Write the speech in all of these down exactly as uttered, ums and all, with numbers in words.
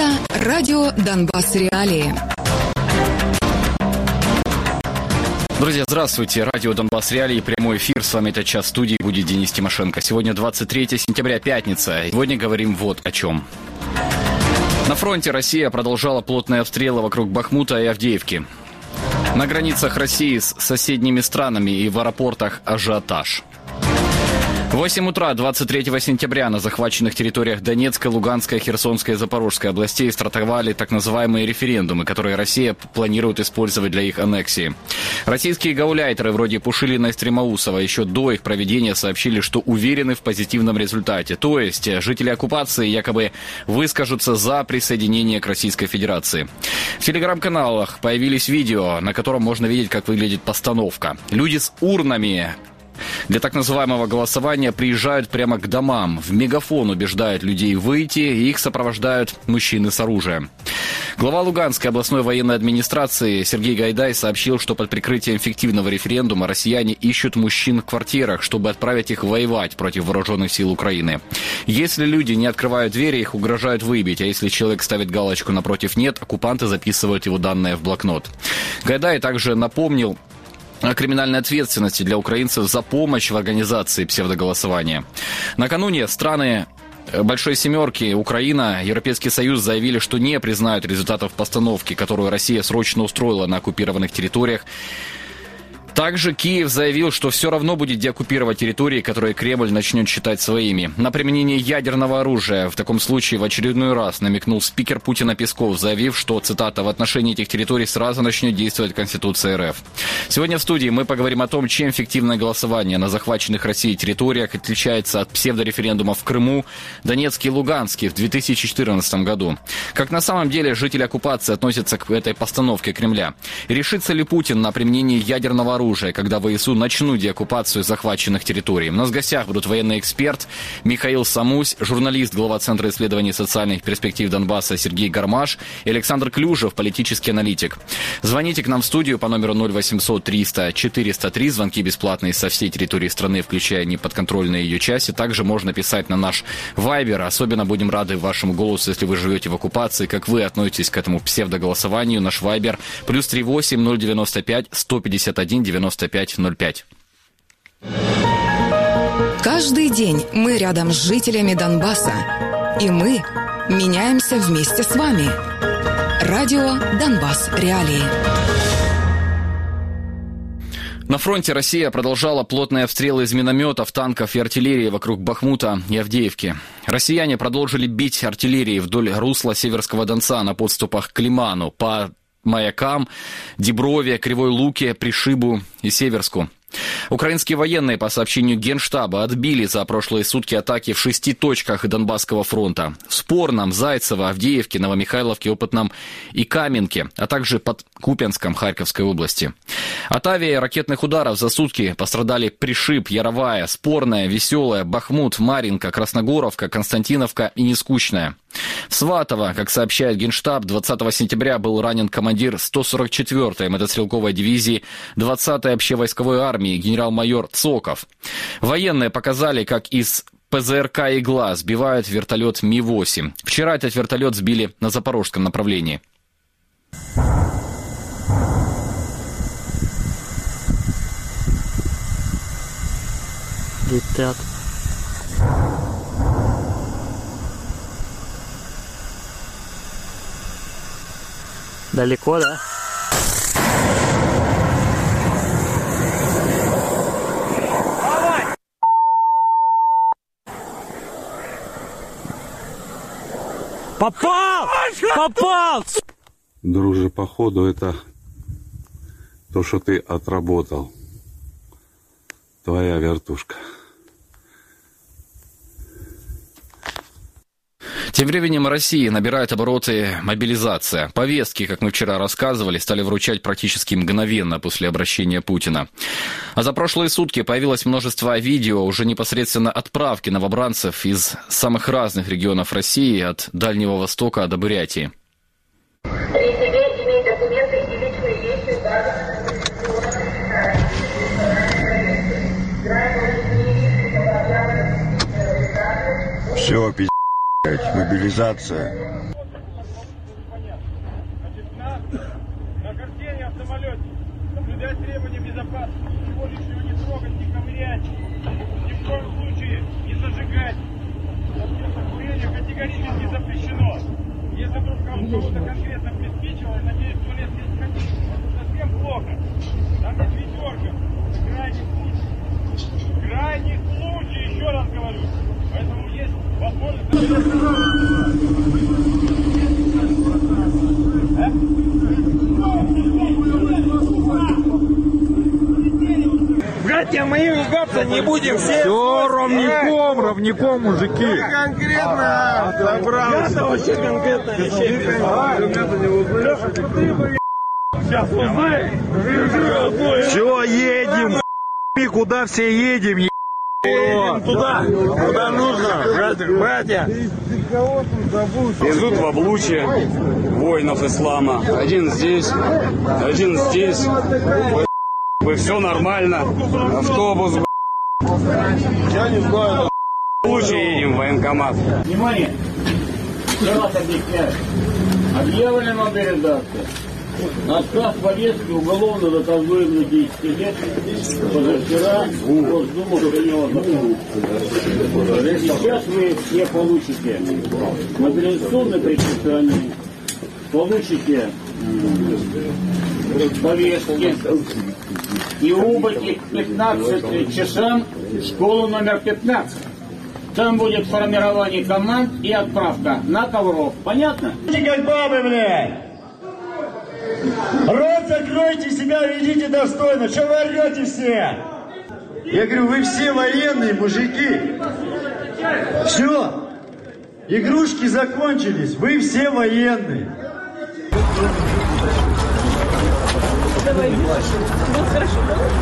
Это радио «Донбасс Реалии». Друзья, здравствуйте. Радио «Донбасс Реалии», прямой эфир. С вами этот час в студии будет Денис Тимошенко. Сегодня двадцать третье сентября, пятница. Сегодня говорим вот о чем. На фронте Россия продолжала плотные обстрелы вокруг Бахмута и Авдеевки. На границах России с соседними странами и в аэропортах ажиотаж. В восемь утра двадцать третьего сентября на захваченных территориях Донецкой, Луганской, Херсонской и Запорожской областей стартовали так называемые референдумы, которые Россия планирует использовать для их аннексии. Российские гауляйтеры вроде Пушилина и Стремоусова еще до их проведения сообщили, что уверены в позитивном результате. То есть жители оккупации якобы выскажутся за присоединение к Российской Федерации. В телеграм-каналах появились видео, на котором можно видеть, как выглядит постановка. Люди с урнами для так называемого голосования приезжают прямо к домам. В мегафон убеждают людей выйти, и их сопровождают мужчины с оружием. Глава Луганской областной военной администрации Сергей Гайдай сообщил, что под прикрытием фиктивного референдума россияне ищут мужчин в квартирах, чтобы отправить их воевать против вооруженных сил Украины. Если люди не открывают двери, их угрожают выбить, а если человек ставит галочку напротив «нет», оккупанты записывают его данные в блокнот. Гайдай также напомнил о криминальной ответственности для украинцев за помощь в организации псевдоголосования. Накануне страны Большой Семерки, Украина, Европейский Союз заявили, что не признают результатов постановки, которую Россия срочно устроила на оккупированных территориях. Также Киев заявил, что все равно будет деоккупировать территории, которые Кремль начнет считать своими. На применение ядерного оружия в таком случае в очередной раз намекнул спикер Путина Песков, заявив, что, цитата, «в отношении этих территорий сразу начнет действовать Конституция РФ». Сегодня в студии мы поговорим о том, чем фиктивное голосование на захваченных Россией территориях отличается от псевдореферендумов в Крыму, Донецке и Луганске в две тысячи четырнадцатом году. Как на самом деле жители оккупации относятся к этой постановке Кремля? И решится ли Путин на применение ядерного оружия, когда ВСУ начнут деоккупацию захваченных территорий? У нас в гостях будут военный эксперт Михаил Самусь, журналист, глава Центра исследований социальных перспектив Донбасса Сергей Гармаш и Александр Клюжев, политический аналитик. Звоните к нам в студию по номеру ноль восемьсот триста четыреста три. Звонки бесплатные со всей территории страны, включая неподконтрольные ее части. Также можно писать на наш Вайбер. Особенно будем рады вашему голосу, если вы живете в оккупации. Как вы относитесь к этому псевдоголосованию? Наш Вайбер плюс три восемь ноль девяносто пять сто пятьдесят один девяносто пять ноль пять. Каждый день мы рядом с жителями Донбасса. И мы меняемся вместе с вами. Радио «Донбасс Реалии». На фронте Россия продолжала плотные обстрелы из минометов, танков и артиллерии вокруг Бахмута и Авдеевки. Россияне продолжили бить артиллерией вдоль русла Северского Донца на подступах к Лиману, по Маякам, Деброве, Кривой Луке, Пришибу и Северску. Украинские военные, по сообщению Генштаба, отбили за прошлые сутки атаки в шести точках Донбасского фронта. В Спорном, Зайцево, Авдеевке, Новомихайловке, Опытном и Каменке, а также под Купянском Харьковской области. От авиаракетных ударов за сутки пострадали Пришиб, Яровая, Спорная, Веселая, Бахмут, Марьинка, Красногоровка, Константиновка и Нескучная. В Сватово, как сообщает Генштаб, двадцатого сентября был ранен командир сто сорок четвёртой мотострелковой дивизии двадцатой общевойсковой армии генерал-майор Цоков. Военные показали, как из ПЗРК «Игла» сбивают вертолет Ми восемь. Вчера этот вертолет сбили на запорожском направлении. Летят. Далеко, да? Попал! Попал! Друже, походу это то, что ты отработал. Твоя вертушка. Тем временем России набирает обороты мобилизация. Повестки, как мы вчера рассказывали, стали вручать практически мгновенно после обращения Путина. А за прошлые сутки появилось множество видео уже непосредственно отправки новобранцев из самых разных регионов России, от Дальнего Востока до Бурятии. При себе иметь документы и личные вещи, все, пиздец, мобилизация. Соблюдать требования безопасности, ничего лишнего не трогать, не ковырять, ни в коем случае не зажигать. Совместное курение категорически запрещено. Если вдруг кому-то конкретно приспичило, я надеюсь, в туалет не сходить. Это совсем плохо. Там есть ведерко. Это крайний случай. Крайний случай, еще раз говорю. Поэтому есть возможность... Братья мои, ругаться не будем все. Все равняком, равняком, мужики. Конкретно собрался. Я вообще конкретно вещей. Сейчас узнаем. Все, едем. Куда все едем? Едем туда, куда нужно, братья. Везут в облучье воинов ислама. Один здесь, один здесь. Все нормально. Автобус. Я не знаю. Лучше едем в военкомат. Внимание! Я вас объясняю. Объявлена мобилизация. Отказ повестки уголовно наказуем на десять лет. Позавчера Госдума приняла закон. Сейчас вы все получите мобилизационное предписание, получите повестки и убудете к пятнадцати часам в школу номер пятнадцать. Там будет формирование команд и отправка на Ковров. Понятно? Как бабы, блядь! Рот закройте, себя ведите достойно. Что вы орете все? Я говорю, вы все военные мужики. Все. Игрушки закончились. Вы все военные. Давай, вот хорошо.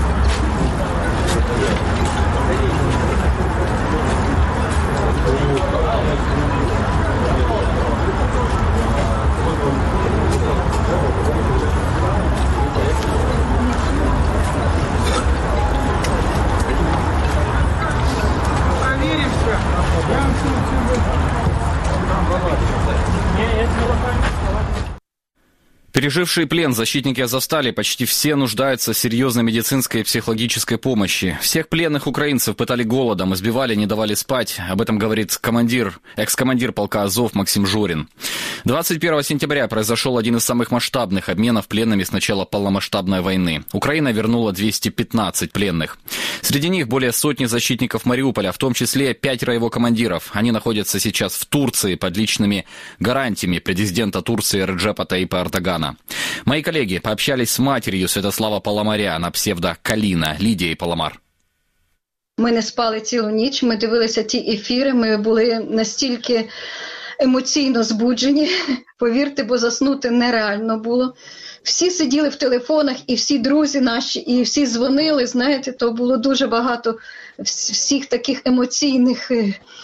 Пережившие плен защитники Азовстали почти все нуждаются в серьезной медицинской и психологической помощи. Всех пленных украинцев пытали голодом, избивали, не давали спать. Об этом говорит командир, экс-командир полка Азов Максим Жорин. двадцать первого сентября произошел один из самых масштабных обменов пленными с начала полномасштабной войны. Украина вернула двести пятнадцать пленных. Среди них более сотни защитников Мариуполя, в том числе пятеро его командиров. Они находятся сейчас в Турции под личными гарантиями президента Турции Реджепа Таипа Эрдогана. Мои коллеги пообщались с матерью Святослава Паламаря на псевдо Каліна, Лідією Паламар. Ми не спали цілу ніч, ми дивилися ті ефіри, ми були настільки емоційно збуджені, повірте, бо заснути нереально було. Всі сиділи в телефонах, і всі друзі наші, і всі дзвонили, знаєте, то було дуже багато всіх таких емоційних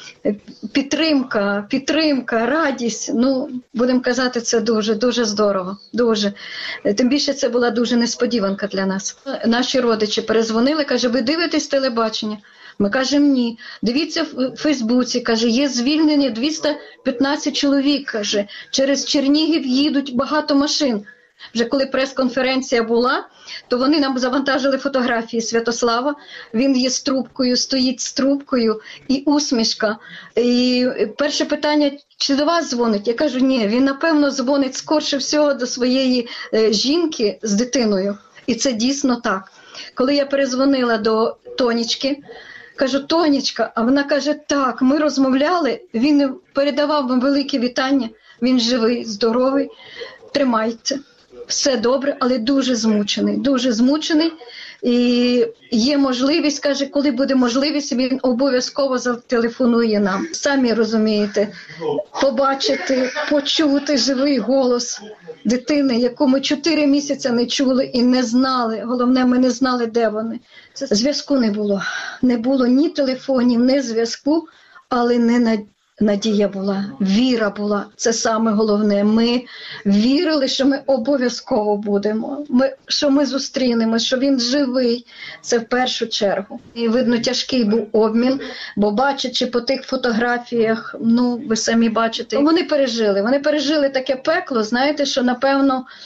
підтримка, підтримка, радість. Ну, будемо казати, це дуже, дуже здорово, дуже. Тим більше це була дуже несподіванка для нас. Наші родичі перезвонили, каже, ви дивитесь телебачення? Ми кажемо, ні. Дивіться в Фейсбуці, каже, є звільнені двісті п'ятнадцять чоловік, каже, через Чернігів їдуть багато машин. Вже коли прес-конференція була, то вони нам завантажили фотографії Святослава. Він є з трубкою, стоїть з трубкою і усмішка. І перше питання, чи до вас дзвонить? Я кажу, ні, він напевно дзвонить скорше всього до своєї е, жінки з дитиною. І це дійсно так. Коли я перезвонила до Тонічки, кажу, Тонічка, а вона каже, так, ми розмовляли, він передавав вам велике вітання, він живий, здоровий, тримайте. Все добре, але дуже змучений, дуже змучений. І є можливість, каже, коли буде можливість, він обов'язково зателефонує нам. Самі розумієте, побачити, почути живий голос дитини, яку ми чотири місяці не чули і не знали. Головне, ми не знали, де вони. Це зв'язку не було. Не було ні телефонів, ні зв'язку, але не на надія була, віра була, це саме головне. Ми вірили, що ми обов'язково будемо, ми, що ми зустрінемось, що він живий, це в першу чергу. І видно, тяжкий був обмін, бо бачачи по тих фотографіях, ну, ви самі бачите, вони пережили, вони пережили таке пекло, знаєте, що, напевно,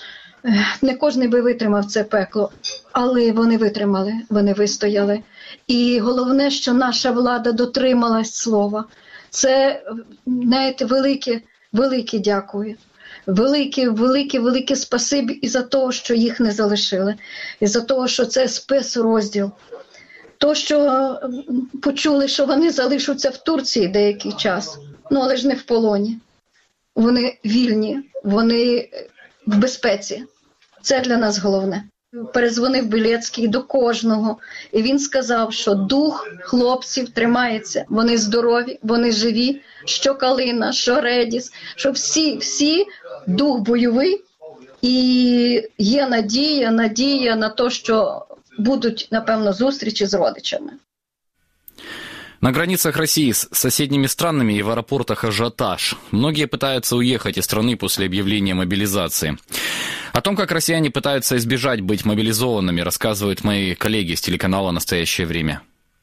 Не кожен би витримав це пекло, але вони витримали, вони вистояли. І головне, що наша влада дотрималась слова. Це, знаєте, велике, велике дякую. Велике, велике, велике спасибі і за те, що їх не залишили. І за те, що це спецрозділ. То, що почули, що вони залишаться в Турції деякий час, ну але ж не в полоні. Вони вільні, вони в безпеці. Це для нас головне. Перезвонив Білецький до кожного, і він сказав, що дух хлопців тримається. Вони здорові, вони живі, що Калина, що Редіс, що всі, всі дух бойовий. І є надія, надія на те, що будуть, напевно, зустрічі з родичами. На границах России с соседними странами и в аэропортах ажиотаж. Многие пытаются уехать из страны после объявления мобилизации. О том, как россияне пытаются избежать быть мобилизованными, рассказывают мои коллеги с телеканала «Настоящее время».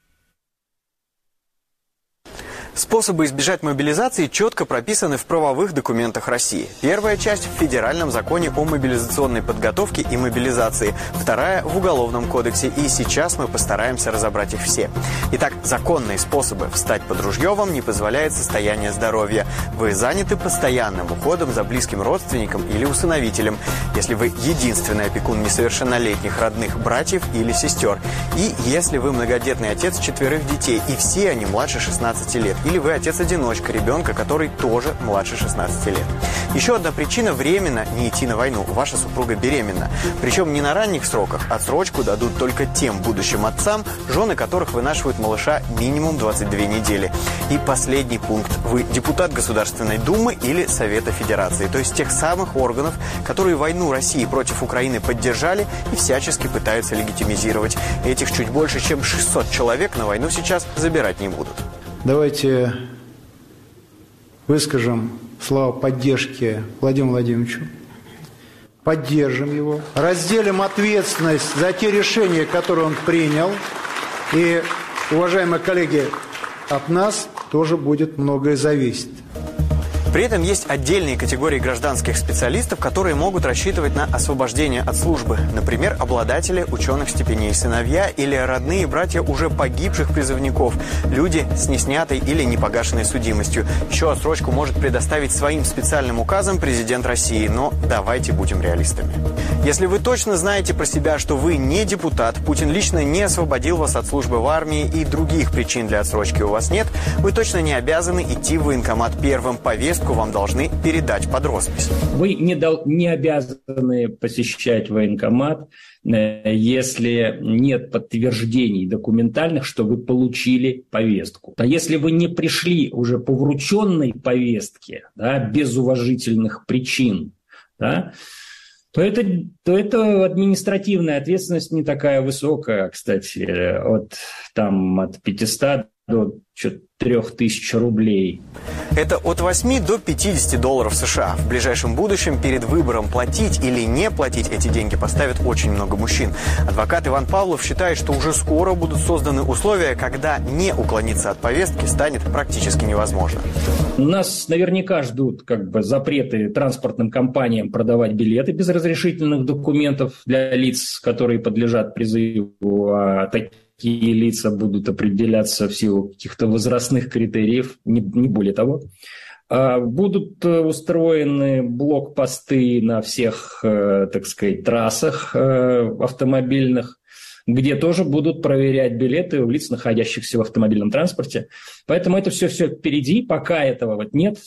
Способы избежать мобилизации четко прописаны в правовых документах России. Первая часть в Федеральном законе о мобилизационной подготовке и мобилизации, вторая в Уголовном кодексе, и сейчас мы постараемся разобрать их все. Итак, законные способы встать под ружье вам не позволяет состояние здоровья. Вы заняты постоянным уходом за близким родственником или усыновителем, если вы единственный опекун несовершеннолетних родных братьев или сестер, и если вы многодетный отец четверых детей, и все они младше шестнадцати лет, или вы отец-одиночка ребенка, который тоже младше шестнадцати лет. Еще одна причина – временно не идти на войну. Ваша супруга беременна. Причем не на ранних сроках. Отсрочку дадут только тем будущим отцам, жены которых вынашивают малыша минимум двадцать две недели. И последний пункт. Вы депутат Государственной Думы или Совета Федерации, то есть тех самых органов, которые войну России против Украины поддержали и всячески пытаются легитимизировать. Этих чуть больше, чем шестьсот человек на войну сейчас забирать не будут. Давайте выскажем слова поддержки Владимиру Владимировичу. Поддержим его. Разделим ответственность за те решения, которые он принял. И, уважаемые коллеги, от нас тоже будет многое зависеть. При этом есть отдельные категории гражданских специалистов, которые могут рассчитывать на освобождение от службы. Например, обладатели ученых степеней, сыновья или родные братья уже погибших призывников, люди с неснятой или непогашенной судимостью. Еще отсрочку может предоставить своим специальным указом президент России, но давайте будем реалистами. Если вы точно знаете про себя, что вы не депутат, Путин лично не освободил вас от службы в армии и других причин для отсрочки у вас нет, вы точно не обязаны идти в военкомат первым. Повестку вам должны передать под роспись. Вы не, дол- не обязаны посещать военкомат, э, если нет подтверждений документальных, что вы получили повестку. А если вы не пришли уже по врученной повестке, да, без уважительных причин, да, то это, то это административная ответственность не такая высокая, кстати, от, там, от пятисот до трех тысяч рублей. Это от восьми до пятидесяти долларов США. В ближайшем будущем перед выбором платить или не платить эти деньги поставят очень много мужчин. Адвокат Иван Павлов считает, что уже скоро будут созданы условия, когда не уклониться от повестки станет практически невозможно. Нас наверняка ждут как бы запреты транспортным компаниям продавать билеты без разрешительных документов для лиц, которые подлежат призыву, а такие Такие лица будут определяться в силу каких-то возрастных критериев, не, не более того. Будут устроены блокпосты на всех, так сказать, трассах автомобильных, где тоже будут проверять билеты у лиц, находящихся в автомобильном транспорте. Поэтому это все-все впереди. Пока этого вот нет,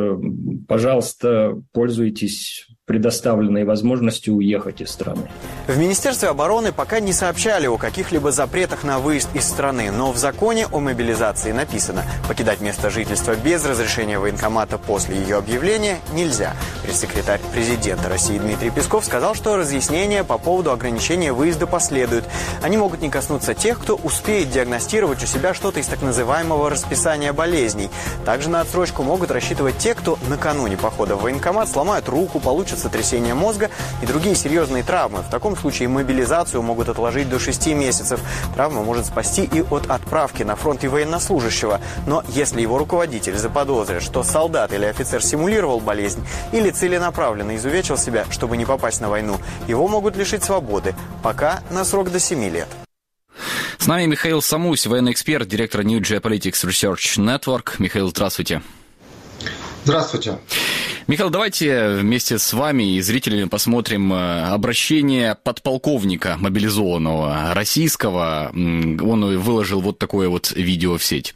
пожалуйста, пользуйтесь предоставленной возможностью уехать из страны. В Министерстве обороны пока не сообщали о каких-либо запретах на выезд из страны, но в законе о мобилизации написано: покидать место жительства без разрешения военкомата после ее объявления нельзя. Пресс-секретарь президента России Дмитрий Песков сказал, что разъяснения по поводу ограничения выезда последуют. Они могут не коснуться тех, кто успеет диагностировать у себя что-то из так называемого расписания болезней. Также на отсрочку могут рассчитывать те, кто накануне похода в военкомат сломают руку, получат сотрясение мозга и другие серьезные травмы. В таком случае мобилизацию могут отложить до шести месяцев. Травма может спасти и от отправки на фронт и военнослужащего. Но если его руководитель заподозрит, что солдат или офицер симулировал болезнь или целенаправленно изувечил себя, чтобы не попасть на войну, его могут лишить свободы, пока на срок до семи лет. С нами Михаил Самусь, военный эксперт, директор New Geopolitics Research Network. Михаил, здравствуйте. Здравствуйте. Михаил, давайте вместе с вами и зрителями посмотрим обращение подполковника мобилизованного российского. Он выложил вот такое вот видео в сеть.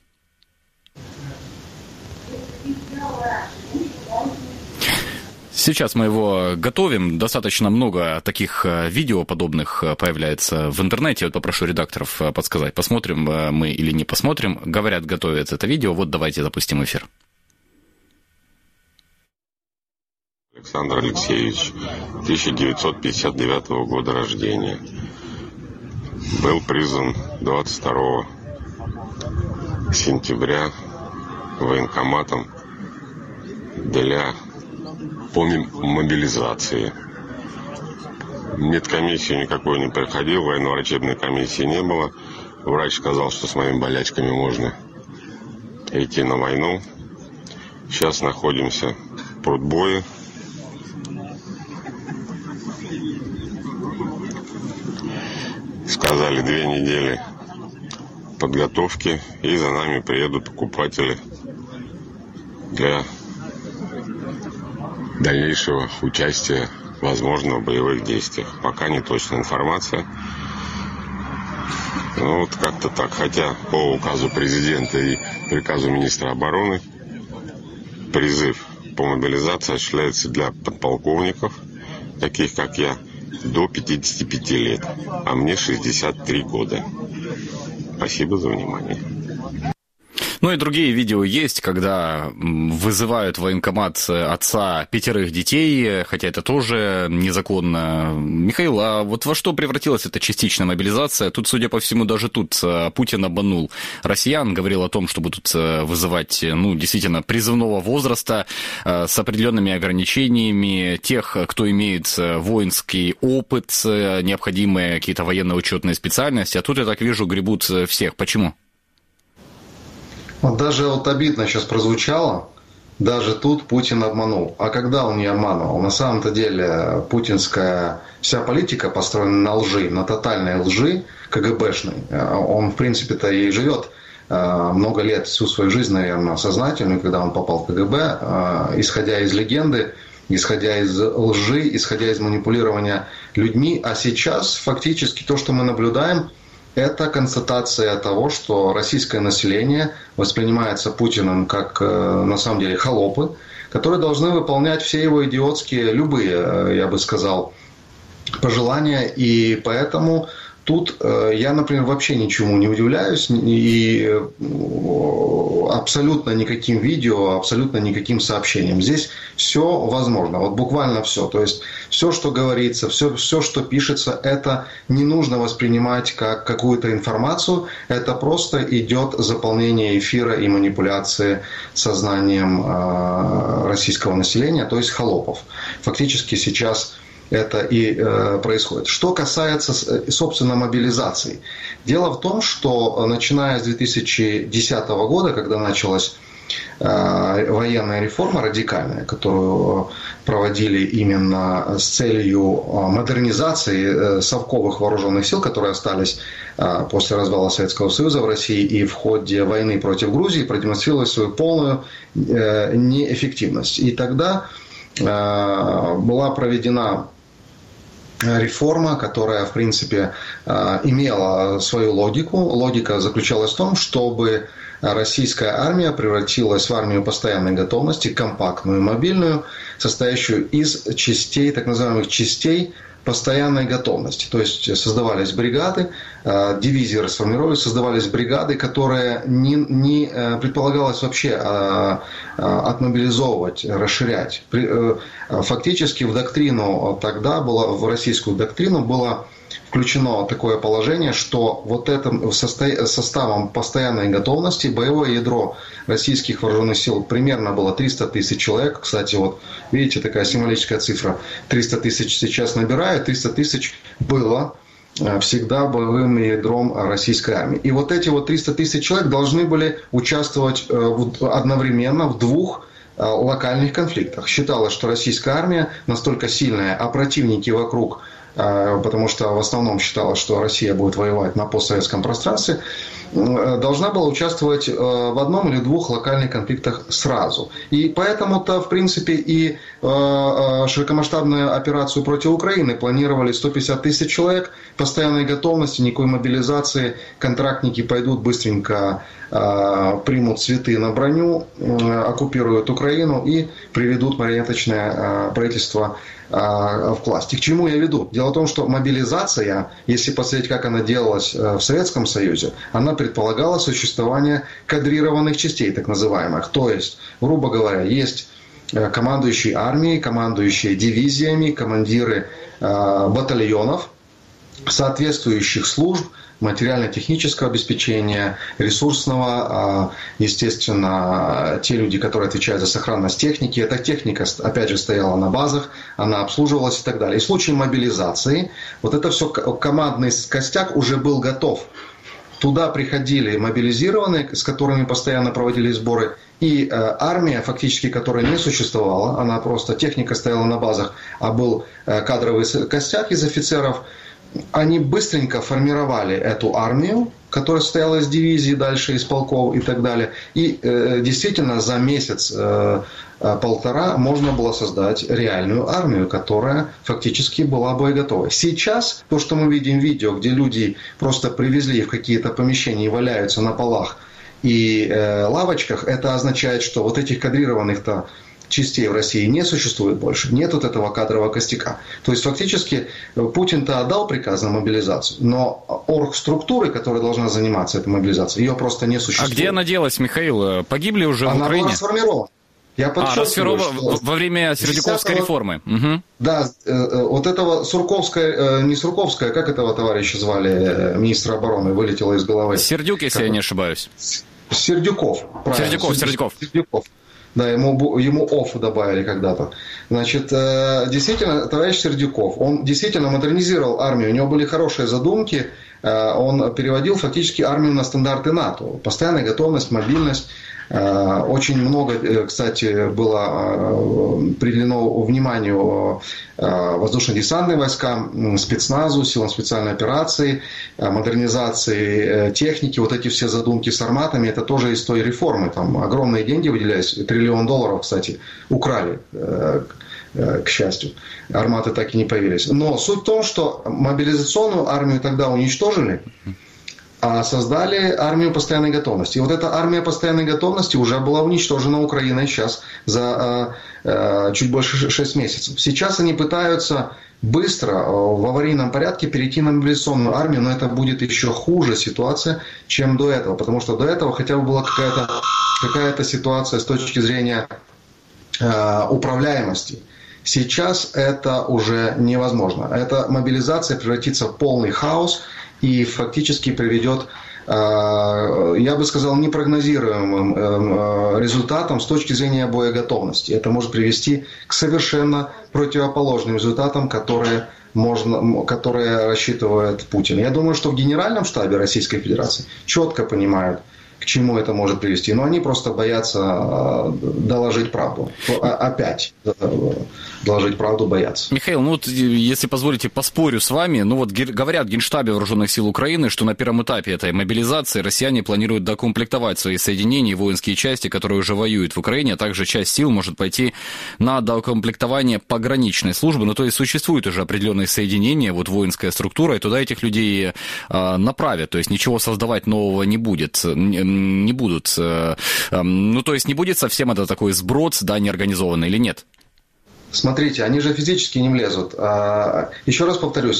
Сейчас мы его готовим. Достаточно много таких видео подобных появляется в интернете. Вот попрошу редакторов подсказать, посмотрим мы или не посмотрим. Говорят, готовят это видео. Вот давайте запустим эфир. Александр Алексеевич, тысяча девятьсот пятьдесят девятого года рождения. Был призван двадцать второго сентября военкоматом для по мобилизации. Медкомиссию никакой не проходил, военно-врачебной комиссии не было. Врач сказал, что с моими болячками можно идти на войну. Сейчас находимся в Прудбое. Сказали, две недели подготовки, и за нами приедут покупатели для дальнейшего участия, возможно, в боевых действиях. Пока не точная информация. Ну, вот как-то так. Хотя по указу президента и приказу министра обороны призыв по мобилизации осуществляется для подполковников, таких как я, до пятидесяти пяти лет. А мне шестьдесят три года. Спасибо за внимание. Ну и другие видео есть, когда вызывают в военкомат отца пятерых детей, хотя это тоже незаконно. Михаил, а вот во что превратилась эта частичная мобилизация? Тут, судя по всему, даже тут Путин обманул россиян, говорил о том, что будут вызывать, ну, действительно, призывного возраста с определенными ограничениями тех, кто имеет воинский опыт, необходимые какие-то военно-учетные специальности. А тут, я так вижу, гребут всех. Почему? Вот даже вот обидно сейчас прозвучало, даже тут Путин обманул. А когда он не обманывал? На самом-то деле путинская вся политика построена на лжи, на тотальной лжи КГБшной. Он, в принципе-то, и живет много лет, всю свою жизнь, наверное, сознательно, когда он попал в КГБ, исходя из легенды, исходя из лжи, исходя из манипулирования людьми. А сейчас фактически то, что мы наблюдаем, это констатация того, что российское население воспринимается Путиным как, на самом деле, холопы, которые должны выполнять все его идиотские, любые, я бы сказал, пожелания. И поэтому тут я, например, вообще ничему не удивляюсь и абсолютно никаким видео, абсолютно никаким сообщением. Здесь все возможно, вот буквально все. То есть все, что говорится, все, все, что пишется, это не нужно воспринимать как какую-то информацию, это просто идет заполнение эфира и манипуляции сознанием э, российского населения, то есть холопов. Фактически сейчас это и э, происходит. Что касается, собственно, мобилизации. Дело в том, что начиная с две тысячи десятого года, когда началась э, военная реформа радикальная, которую проводили именно с целью модернизации э, совковых вооруженных сил, которые остались э, после развала Советского Союза в России и в ходе войны против Грузии, продемонстрировали свою полную э, неэффективность. И тогда э, была проведена реформа, которая, в принципе, имела свою логику. Логика заключалась в том, чтобы российская армия превратилась в армию постоянной готовности, компактную, мобильную, состоящую из частей, так называемых частей постоянной готовности. То есть создавались бригады, дивизии расформировались, создавались бригады, которые не, не предполагалось вообще отмобилизовывать, расширять. Фактически в доктрину тогда было, в российскую доктрину было включено такое положение, что вот этим составом постоянной готовности боевое ядро российских вооруженных сил примерно было триста тысяч человек. Кстати, вот видите, такая символическая цифра. триста тысяч сейчас набирают, триста тысяч было всегда боевым ядром российской армии. И вот эти вот триста тысяч человек должны были участвовать одновременно в двух локальных конфликтах. Считалось, что российская армия настолько сильная, а противники вокруг, потому что в основном считалось, что Россия будет воевать на постсоветском пространстве, должна была участвовать в одном или двух локальных конфликтах сразу. И поэтому-то, в принципе, и широкомасштабную операцию против Украины планировали сто пятьдесят тысяч человек, постоянной готовности, никакой мобилизации, контрактники пойдут быстренько, примут цветы на броню, оккупируют Украину и приведут марионеточное правительство в власть. И к чему я веду? Дело в том, что мобилизация, если посмотреть, как она делалась в Советском Союзе, она предполагала существование кадрированных частей, так называемых. То есть, грубо говоря, есть командующие армией, командующие дивизиями, командиры батальонов, соответствующих служб, материально-технического обеспечения, ресурсного, естественно, те люди, которые отвечают за сохранность техники. Эта техника, опять же, стояла на базах, она обслуживалась и так далее. И в случае мобилизации вот это все, командный костяк уже был готов. Туда приходили мобилизированные, с которыми постоянно проводили сборы, и э, армия, фактически, которая не существовала, она просто, техника стояла на базах, а был э, кадровый костяк из офицеров. Они быстренько формировали эту армию, которая состояла из дивизий, дальше из полков и так далее. И э, действительно за месяц, э, полтора можно было создать реальную армию, которая фактически была боеготовой. Сейчас то, что мы видим в видео, где люди просто привезли в какие-то помещения и валяются на полах и э, лавочках, это означает, что вот этих кадрированных-то частей в России не существует больше. Нет вот этого кадрового костяка. То есть, фактически, Путин-то отдал приказ на мобилизацию, но оргструктуры, которая должна заниматься этой мобилизацией, ее просто не существует. А где она делась, Михаил? Погибли уже она в Украине? Она была сформирована. Я подчеркиваю, а, что во время Сердюковской реформы. Угу. Да, вот этого Сурковская, не Сурковская, как этого товарища звали, министра обороны, вылетело из головы. Сердюк, если как... я не ошибаюсь. Сердюков. Правильно. Сердюков, Сердюков. Сердюков. Да, ему, ему ОФ добавили когда-то. Значит, действительно, товарищ Сердюков, он действительно модернизировал армию, у него были хорошие задумки, он переводил фактически армию на стандарты НАТО. Постоянная готовность, мобильность. Очень много, кстати, было приделено вниманию воздушно-десантным войскам, спецназу, силам специальной операции, модернизации техники. Вот эти все задумки с арматами, это тоже из той реформы. Там огромные деньги выделялись, триллион долларов, кстати, украли, к счастью. Арматы так и не появились. Но суть в том, что мобилизационную армию тогда уничтожили, а создали армию постоянной готовности. И вот эта армия постоянной готовности уже была уничтожена Украиной сейчас за э, э, чуть больше шесть месяцев. Сейчас они пытаются быстро, э, в аварийном порядке перейти на мобилизационную армию, но это будет еще хуже ситуация, чем до этого. Потому что до этого хотя бы была какая-то, какая-то ситуация с точки зрения э, управляемости. Сейчас это уже невозможно. Эта мобилизация превратится в полный хаос и фактически приведет, я бы сказал, непрогнозируемым результатам с точки зрения боеготовности. Это может привести к совершенно противоположным результатам, которые, можно, которые рассчитывает Путин. Я думаю, что в Генеральном штабе Российской Федерации четко понимают, к чему это может привести. Но они просто боятся доложить правду. Опять доложить правду боятся. Михаил, ну вот, если позволите, поспорю с вами. Ну вот говорят в Генштабе Вооруженных сил Украины, что на первом этапе этой мобилизации россияне планируют докомплектовать свои соединения и воинские части, которые уже воюют в Украине, а также часть сил может пойти на докомплектование пограничной службы. Ну то есть существуют уже определенные соединения, вот воинская структура, и туда этих людей э, направят. То есть ничего создавать нового не будет. Не будут. Ну, то есть не будет совсем это такой сброд, да, неорганизованный или нет? Смотрите, они же физически не влезут. Еще раз повторюсь,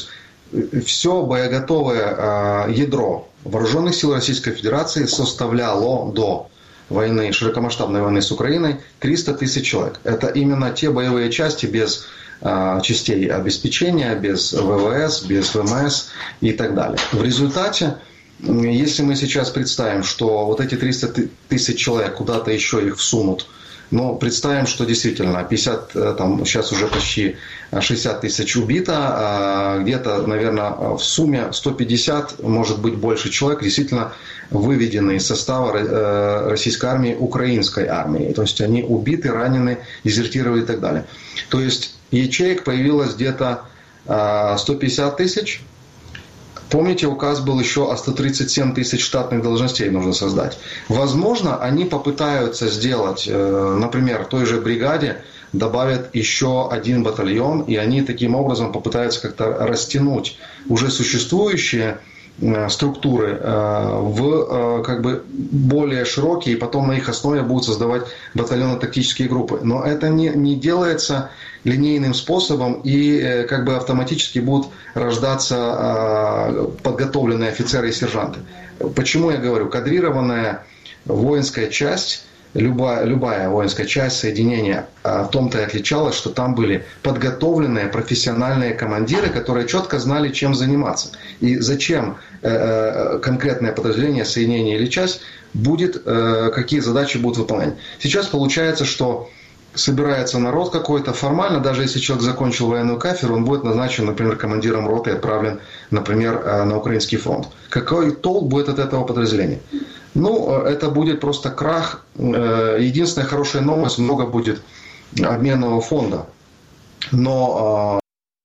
все боеготовое ядро вооруженных сил Российской Федерации составляло до войны, широкомасштабной войны с Украиной триста тысяч человек. Это именно те боевые части без частей обеспечения, без ВВС, без ВМС и так далее. В результате, если мы сейчас представим, что вот эти триста тысяч человек куда-то еще их всунут, но представим, что действительно пятьдесят, там, сейчас уже почти шестьдесят тысяч убито, где-то, наверное, в сумме сто пятьдесят, может быть, больше человек действительно выведены из состава российской армии украинской армии. То есть они убиты, ранены, дезертировали и так далее. То есть ячеек появилось где-то сто пятьдесят тысяч. Помните, указ был еще о сто тридцать семь тысяч штатных должностей нужно создать. Возможно, они попытаются сделать, например, той же бригаде добавят еще один батальон, и они таким образом попытаются как-то растянуть уже существующие структуры в как бы более широкие, и потом на их основе будут создавать батальоны-тактические группы. Но это не, не делается линейным способом, и как бы автоматически будут рождаться подготовленные офицеры и сержанты. Почему я говорю? Кадрированная воинская часть, любая, любая воинская часть соединения в том-то и отличалась, что там были подготовленные профессиональные командиры, которые четко знали, чем заниматься. И зачем конкретное подразделение, соединение или часть будет, какие задачи будут выполнять. Сейчас получается, что собирается народ какой-то формально, даже если человек закончил военную кафедру, он будет назначен, например, командиром роты и отправлен, например, на украинский фронт. Какой толк будет от этого подразделения? Ну, это будет просто крах. Единственная хорошая новость, много будет обменного фонда. Но,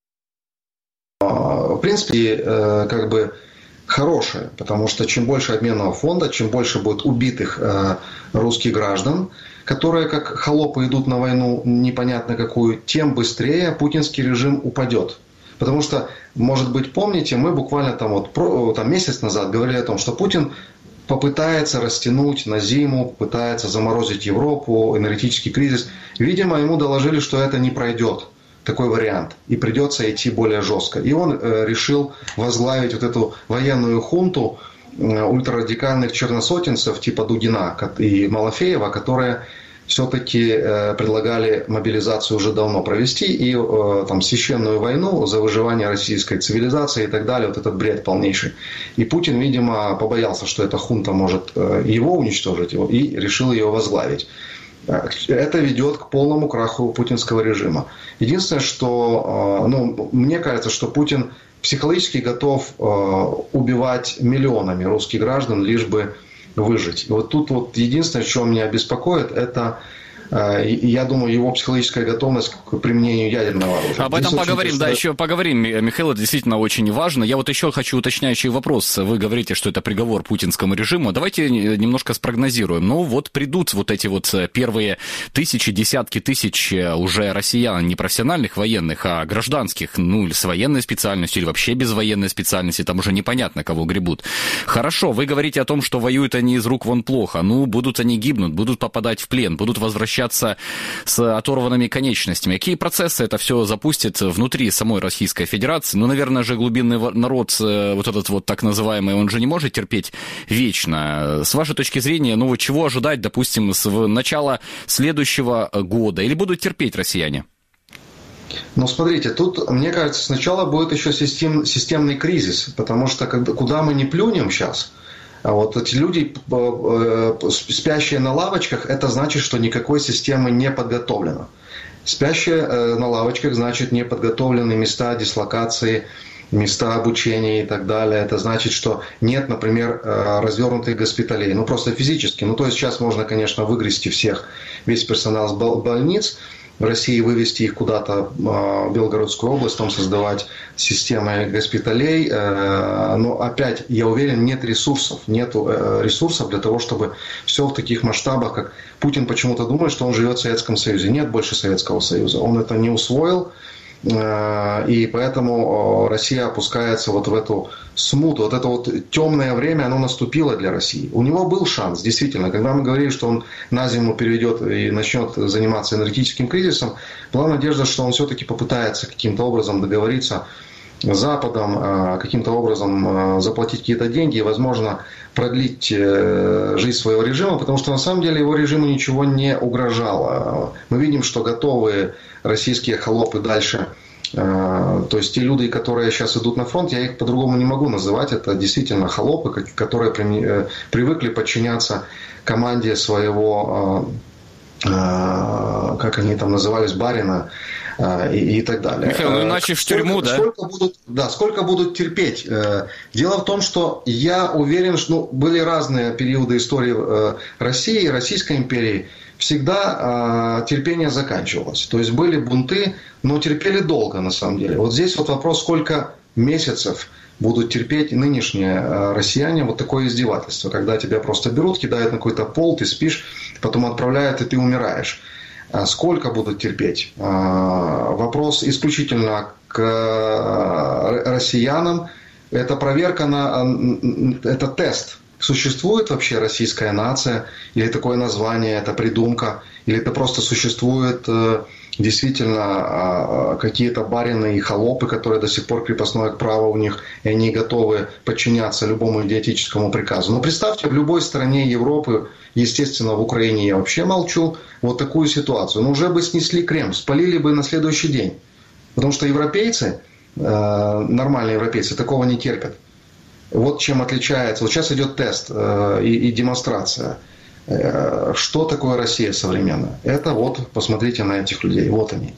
в принципе, как бы хорошее, потому что чем больше обменного фонда, чем больше будет убитых русских граждан, которые как холопы идут на войну непонятно какую, тем быстрее путинский режим упадет. Потому что, может быть, помните, мы буквально там, вот, там месяц назад говорили о том, что Путин попытается растянуть на зиму, попытается заморозить Европу, энергетический кризис. Видимо, ему доложили, что это не пройдет, такой вариант, и придется идти более жестко. И он э, решил возглавить вот эту военную хунту э, ультрарадикальных черносотенцев типа Дугина и Малафеева, которые все-таки э, предлагали мобилизацию уже давно провести и э, там, священную войну за выживание российской цивилизации и так далее. Вот этот бред полнейший. И Путин, видимо, побоялся, что эта хунта может э, его уничтожить, его, и решил ее возглавить. Это ведет к полному краху путинского режима. Единственное, что э, ну, мне кажется, что Путин психологически готов э, убивать миллионами русских граждан, лишь бы выжить. И вот тут вот единственное, что меня беспокоит, это, я думаю, его психологическая готовность к применению ядерного оружия. Об этом Здесь поговорим, очень, да, что... еще поговорим, Михаил, это действительно очень важно. Я вот еще хочу уточняющий вопрос. Вы говорите, что это приговор путинскому режиму. Давайте немножко спрогнозируем. Ну, вот придут вот эти вот первые тысячи, десятки тысяч уже россиян, не профессиональных военных, а гражданских, ну, или с военной специальностью, или вообще без военной специальности, там уже непонятно, кого гребут. Хорошо, вы говорите о том, что воюют они из рук вон плохо. Ну, будут они гибнуть, будут попадать в плен, будут возвращаться с оторванными конечностями. Какие процессы это все запустит внутри самой Российской Федерации? Ну, наверное же, глубинный народ, вот этот вот так называемый, он же не может терпеть вечно. С вашей точки зрения, ну, вот чего ожидать, допустим, с начала следующего года? Или будут терпеть россияне? Ну, смотрите, тут, мне кажется, сначала будет еще систем, системный кризис, потому что когда, куда мы не плюнем сейчас, а вот эти люди, спящие на лавочках, это значит, что никакой системы не подготовлено. Спящие на лавочках, значит, не подготовлены места дислокации, места обучения и так далее. Это значит, что нет, например, развернутых госпиталей. Ну, просто физически. Ну, то есть сейчас можно, конечно, выгрести всех, весь персонал с больниц, в России вывести их куда-то в Белгородскую область, там создавать системы госпиталей. Но опять, я уверен, нет ресурсов. Нет ресурсов для того, чтобы все в таких масштабах, как Путин почему-то думает, что он живет в Советском Союзе. Нет больше Советского Союза. Он это не усвоил. И поэтому Россия опускается вот в эту смуту. Вот это вот темное время, оно наступило для России. У него был шанс, действительно. Когда мы говорили, что он на зиму переведет и начнет заниматься энергетическим кризисом, была надежда, что он все-таки попытается каким-то образом договориться Западом каким-то образом заплатить какие-то деньги и, возможно, продлить жизнь своего режима, потому что на самом деле его режиму ничего не угрожало. Мы видим, что готовые российские холопы дальше, то есть те люди, которые сейчас идут на фронт, я их по-другому не могу называть, это действительно холопы, которые привыкли подчиняться команде своего, как они там назывались, барина, И, и так далее. Михаил, ну иначе в тюрьму, сколько, да? Сколько будут, да, сколько будут терпеть? Дело в том, что я уверен, что ну, были разные периоды истории России, Российской империи. Всегда терпение заканчивалось. То есть были бунты, но терпели долго на самом деле. Вот здесь вот вопрос, сколько месяцев будут терпеть нынешние россияне вот такое издевательство, когда тебя просто берут, кидают на какой-то пол, ты спишь, потом отправляют, и ты умираешь. Сколько будут терпеть? Вопрос исключительно к россиянам. Это проверка, на, это тест. Существует вообще российская нация? Или такое название, это придумка? Или это просто существует действительно какие-то барины и холопы, которые до сих пор крепостное право у них, и они готовы подчиняться любому идиотическому приказу? Но представьте, в любой стране Европы, естественно, в Украине я вообще молчу, вот такую ситуацию. Ну, уже бы снесли Кремль, спалили бы на следующий день. Потому что европейцы, нормальные европейцы, такого не терпят. Вот чем отличается. Вот сейчас идет тест и, и демонстрация. Что такое Россия современная? Это вот, посмотрите на этих людей. Вот они.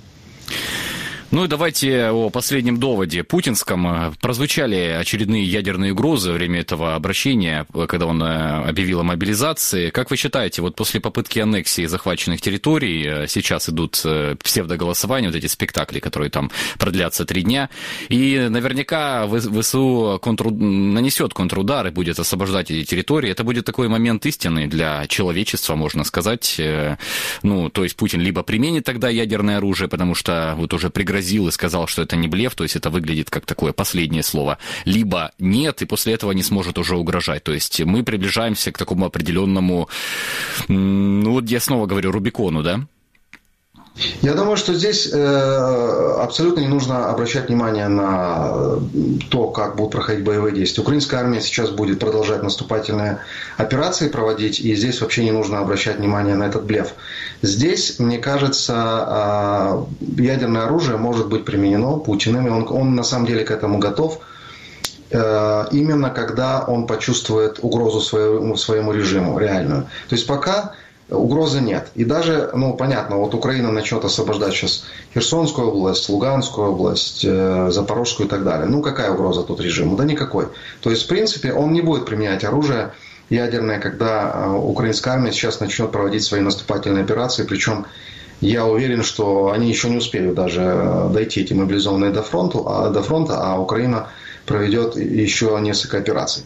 Ну и давайте о последнем доводе путинском. Прозвучали очередные ядерные угрозы во время этого обращения, когда он объявил о мобилизации. Как вы считаете, вот после попытки аннексии захваченных территорий сейчас идут псевдоголосования, вот эти спектакли, которые там продлятся три дня, и наверняка ВСУ контру... нанесет контрудар и будет освобождать эти территории. Это будет такой момент истины для человечества, можно сказать. Ну, то есть Путин либо применит тогда ядерное оружие, потому что вот уже пригрозил и сказал, что это не блеф, то есть это выглядит как такое последнее слово, либо нет, и после этого не сможет уже угрожать. То есть мы приближаемся к такому определенному, ну вот я снова говорю, Рубикону, да? Я думаю, что здесь э, абсолютно не нужно обращать внимание на то, как будут проходить боевые действия. Украинская армия сейчас будет продолжать наступательные операции проводить, и здесь вообще не нужно обращать внимание на этот блеф. Здесь, мне кажется, э, ядерное оружие может быть применено Путиным, и он, он на самом деле к этому готов, э, именно когда он почувствует угрозу своему, своему режиму реальную. То есть пока угрозы нет. И даже, ну, понятно, вот Украина начнет освобождать сейчас Херсонскую область, Луганскую область, Запорожскую и так далее. Ну, какая угроза тут режиму? Да никакой. То есть, в принципе, он не будет применять оружие ядерное, когда украинская армия сейчас начнет проводить свои наступательные операции. Причем я уверен, что они еще не успеют даже дойти, эти мобилизованные до фронта, а, до фронта, а Украина проведет еще несколько операций.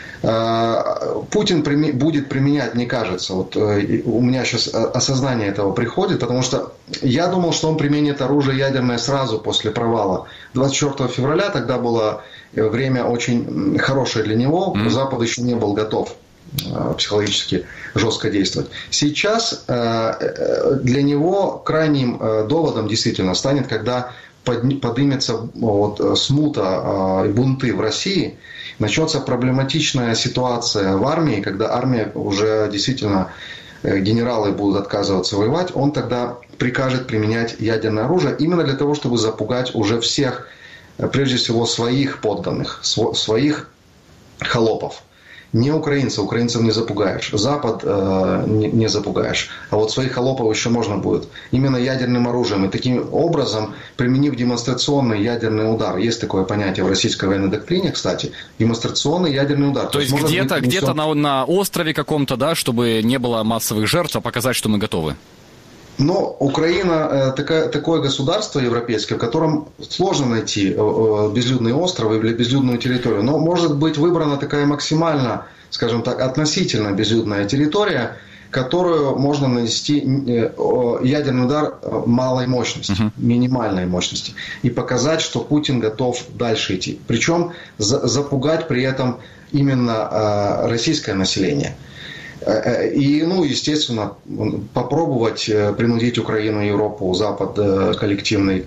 Путин будет применять, мне кажется, вот у меня сейчас осознание этого приходит, потому что я думал, что он применит оружие ядерное сразу после провала двадцать четвёртого февраля, тогда было время очень хорошее для него, mm-hmm. Запад еще не был готов психологически жестко действовать. Сейчас для него крайним доводом действительно станет, когда поднимется вот, смута и бунты в России, начнется проблематичная ситуация в армии, когда армия уже действительно, генералы будут отказываться воевать, он тогда прикажет применять ядерное оружие именно для того, чтобы запугать уже всех, прежде всего своих подданных, своих холопов. Не украинцев, украинцев не запугаешь, Запад э, не, не запугаешь, а вот своих холопов еще можно будет. Именно ядерным оружием и таким образом, применив демонстрационный ядерный удар, есть такое понятие в российской военной доктрине, кстати, демонстрационный ядерный удар. То, То есть где-то, быть, где-то на, на острове каком-то, да, чтобы не было массовых жертв, а показать, что мы готовы. Но Украина такая, такое государство европейское, в котором сложно найти безлюдный остров или безлюдную территорию. Но может быть выбрана такая максимально, скажем так, относительно безлюдная территория, которую можно нанести ядерный удар малой мощности, uh-huh. минимальной мощности. И показать, что Путин готов дальше идти. Причем запугать при этом именно российское население. И, ну, естественно, попробовать принудить Украину, Европу, Запад коллективный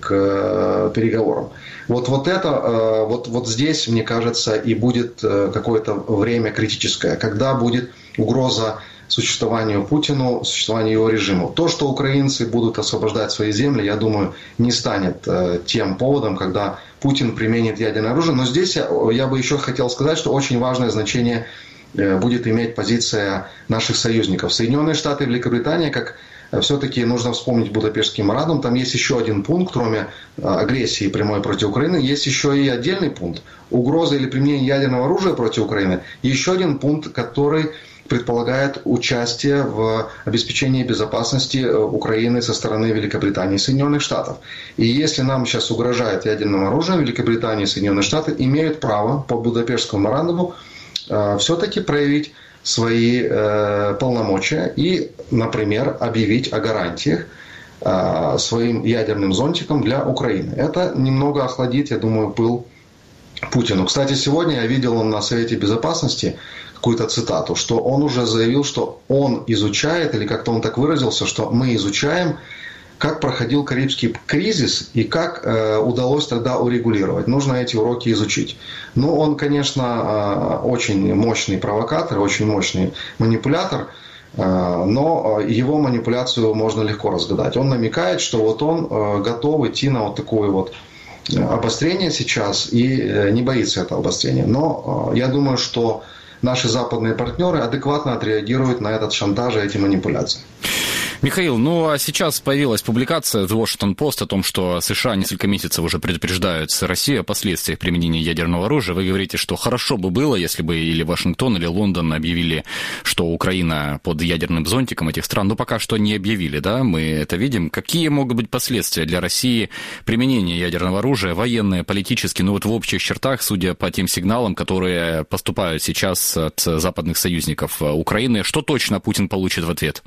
к переговорам. Вот, вот это, вот, вот здесь, мне кажется, и будет какое-то время критическое, когда будет угроза существованию Путину, существованию его режиму. То, что украинцы будут освобождать свои земли, я думаю, не станет тем поводом, когда Путин применит ядерное оружие. Но здесь я, я бы еще хотел сказать, что очень важное значение будет иметь позиция наших союзников. Соединенные Штаты и Великобритания, как все-таки нужно вспомнить Будапештский меморандум, там есть еще один пункт, кроме агрессии прямой против Украины, есть еще и отдельный пункт. Угроза или применение ядерного оружия против Украины. Еще один пункт, который предполагает участие в обеспечении безопасности Украины со стороны Великобритании и Соединенных Штатов. И если нам сейчас угрожает ядерным оружием, Великобритания и Соединенные Штаты имеют право по Будапештскому меморандуму все-таки проявить свои э, полномочия и, например, объявить о гарантиях э, своим ядерным зонтиком для Украины. Это немного охладит, я думаю, пыл Путину. Кстати, сегодня я видел на Совете Безопасности какую-то цитату, что он уже заявил, что он изучает, или как-то он так выразился, что мы изучаем, как проходил Карибский кризис и как э, удалось тогда урегулировать. Нужно эти уроки изучить. Ну, он, конечно, э, очень мощный провокатор, очень мощный манипулятор, э, но его манипуляцию можно легко разгадать. Он намекает, что вот он э, готов идти на вот такое вот обострение сейчас и э, не боится этого обострения. Но э, я думаю, что наши западные партнеры адекватно отреагируют на этот шантаж и эти манипуляции. Михаил, ну а сейчас появилась публикация в Washington Post о том, что США несколько месяцев уже предупреждают Россию о последствиях применения ядерного оружия. Вы говорите, что хорошо бы было, если бы или Вашингтон, или Лондон объявили, что Украина под ядерным зонтиком этих стран, но пока что не объявили, да, мы это видим. Какие могут быть последствия для России применения ядерного оружия, военные, политические, ну вот в общих чертах, судя по тем сигналам, которые поступают сейчас от западных союзников Украины, что точно Путин получит в ответ?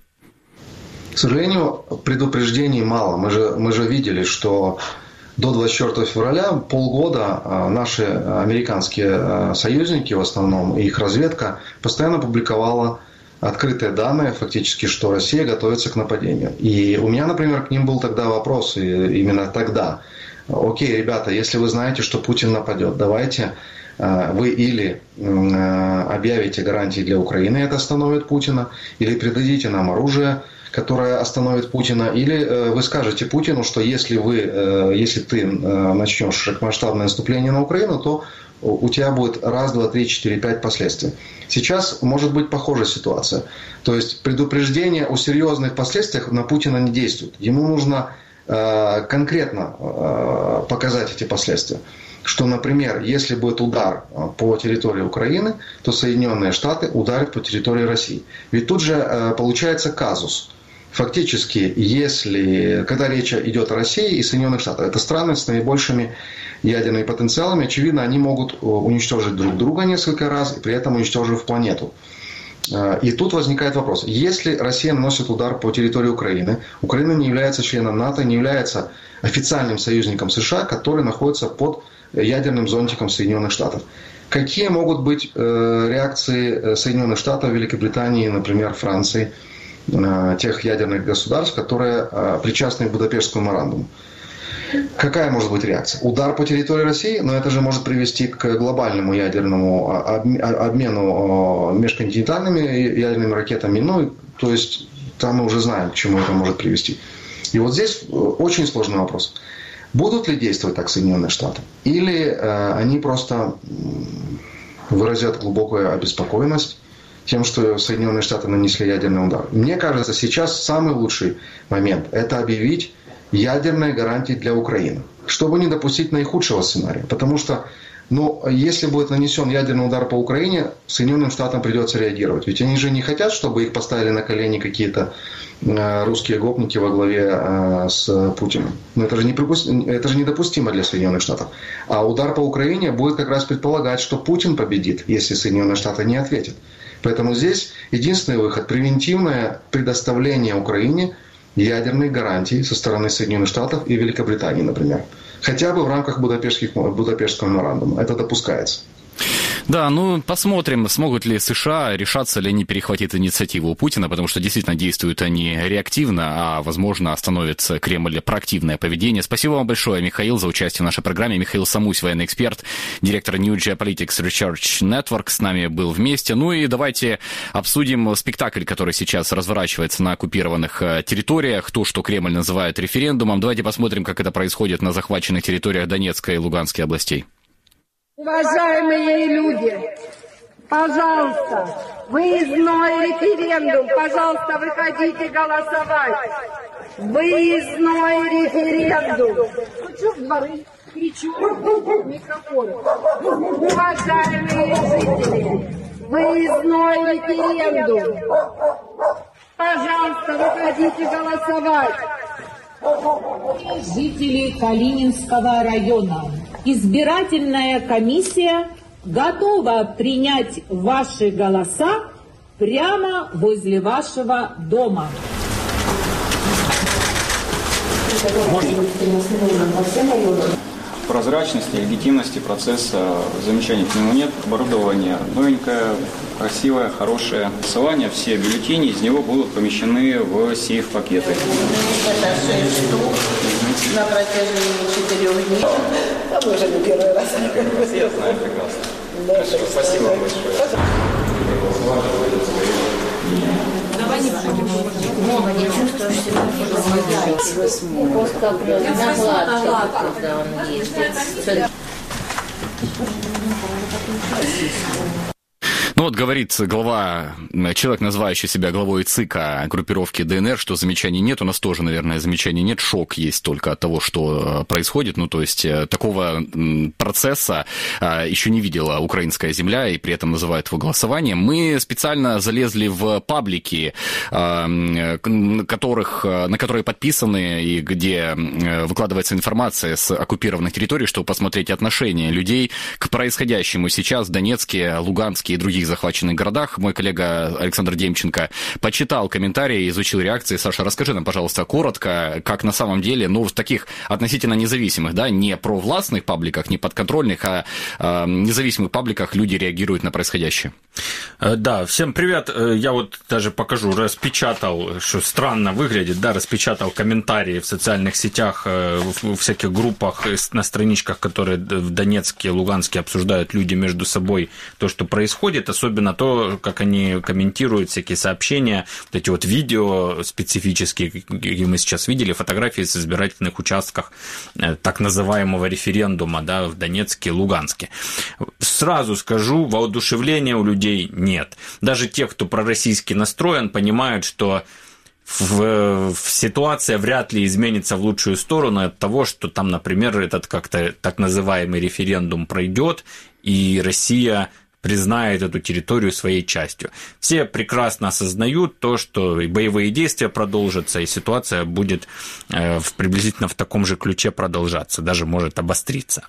К сожалению, предупреждений мало. Мы же, мы же видели, что до двадцать четвёртого февраля полгода наши американские союзники, в основном их разведка, постоянно публиковала открытые данные, фактически, что Россия готовится к нападению. И у меня, например, к ним был тогда вопрос, именно тогда. Окей, ребята, если вы знаете, что Путин нападет, давайте вы или объявите гарантии для Украины, это остановит Путина, или придадите нам оружие, которая остановит Путина, или вы скажете Путину, что если, вы, если ты начнешь широкомасштабное наступление на Украину, то у тебя будет раз, два, три, четыре, пять последствий. Сейчас может быть похожая ситуация. То есть предупреждение о серьезных последствиях на Путина не действует. Ему нужно конкретно показать эти последствия. Что, например, если будет удар по территории Украины, то Соединенные Штаты ударят по территории России. Ведь тут же получается казус. Фактически, если, когда речь идет о России и Соединенных Штатах, это страны с наибольшими ядерными потенциалами, очевидно, они могут уничтожить друг друга несколько раз, и при этом уничтожив планету. И тут возникает вопрос. Если Россия наносит удар по территории Украины, Украина не является членом НАТО, не является официальным союзником США, который находится под ядерным зонтиком Соединенных Штатов. Какие могут быть реакции Соединенных Штатов, Великобритании, например, Франции, тех ядерных государств, которые причастны к Будапештскому меморандуму? Какая может быть реакция? Удар по территории России, но это же может привести к глобальному ядерному обмену межконтинентальными ядерными ракетами. Ну, то есть, там мы уже знаем, к чему это может привести. И вот здесь очень сложный вопрос. Будут ли действовать так Соединенные Штаты? Или э, они просто выразят глубокую обеспокоенность тем, что Соединенные Штаты нанесли ядерный удар? Мне кажется, сейчас самый лучший момент – это объявить ядерные гарантии для Украины, чтобы не допустить наихудшего сценария. Потому что, ну, если будет нанесен ядерный удар по Украине, Соединенным Штатам придется реагировать. Ведь они же не хотят, чтобы их поставили на колени какие-то русские гопники во главе с Путиным. Но это же, не припу... это же недопустимо для Соединенных Штатов. А удар по Украине будет как раз предполагать, что Путин победит, если Соединенные Штаты не ответят. Поэтому здесь единственный выход – превентивное предоставление Украине ядерных гарантий со стороны Соединенных Штатов и Великобритании, например. Хотя бы в рамках Будапештского меморандума. Это допускается. Да, ну посмотрим, смогут ли США, решатся ли они перехватить инициативу у Путина, потому что действительно действуют они реактивно, а, возможно, остановится Кремль проактивное поведение. Спасибо вам большое, Михаил, за участие в нашей программе. Михаил Самусь, военный эксперт, директор New Geopolitics Research Network, с нами был вместе. Ну и давайте обсудим спектакль, который сейчас разворачивается на оккупированных территориях, то, что Кремль называет референдумом. Давайте посмотрим, как это происходит на захваченных территориях Донецкой и Луганской областей. Уважаемые люди, пожалуйста, выездной референдум, пожалуйста, выходите голосовать. Выездной референдум. Ну что в дворы? Кричу. Микрофон. Уважаемые жители, выездной референдум. Пожалуйста, выходите голосовать. Жители Калининского района. Избирательная комиссия готова принять ваши голоса прямо возле вашего дома. Прозрачности, легитимности процесса замечаний к нему нет. Оборудование новенькое, красивое, хорошее. Голосование, все бюллетени из него будут помещены в сейф-пакеты. Это шесть штук на протяжении четырех дней. А мы уже не первый раз. Я знаю прекрасно. Да, спасибо вам большое. Давай не будем. Не чувствуешь себя просто накладка, когда он ездит. Ну вот говорит глава, человек, называющий себя главой ЦИКа группировки ДНР, что замечаний нет. У нас тоже, наверное, замечаний нет. Шок есть только от того, что происходит. Ну, то есть такого процесса еще не видела украинская земля, и при этом называют его голосованием. Мы специально залезли в паблики, которых, на которые подписаны и где выкладывается информация с оккупированных территорий, чтобы посмотреть отношение людей к происходящему сейчас в Донецке, Луганске и других захваченных городах. Мой коллега Александр Демченко почитал комментарии, изучил реакции. Саша, расскажи нам, пожалуйста, коротко, как на самом деле, ну, в таких относительно независимых, да, не провластных пабликах, не подконтрольных, а э, независимых пабликах люди реагируют на происходящее. Да, всем привет. Я вот даже покажу, распечатал, что странно выглядит, да, распечатал комментарии в социальных сетях, в всяких группах, на страничках, которые в Донецке, Луганске обсуждают люди между собой то, что происходит, особенно то, как они комментируют всякие сообщения, вот эти вот видео специфические, какие мы сейчас видели, фотографии с избирательных участках так называемого референдума, да, в Донецке и Луганске. Сразу скажу, воодушевления у людей нет. Даже те, кто пророссийски настроен, понимают, что в, в ситуация вряд ли изменится в лучшую сторону от того, что там, например, этот как-то так называемый референдум пройдет, и Россия признает эту территорию своей частью. Все прекрасно осознают то, что и боевые действия продолжатся, и ситуация будет в, приблизительно в таком же ключе продолжаться, даже может обостриться.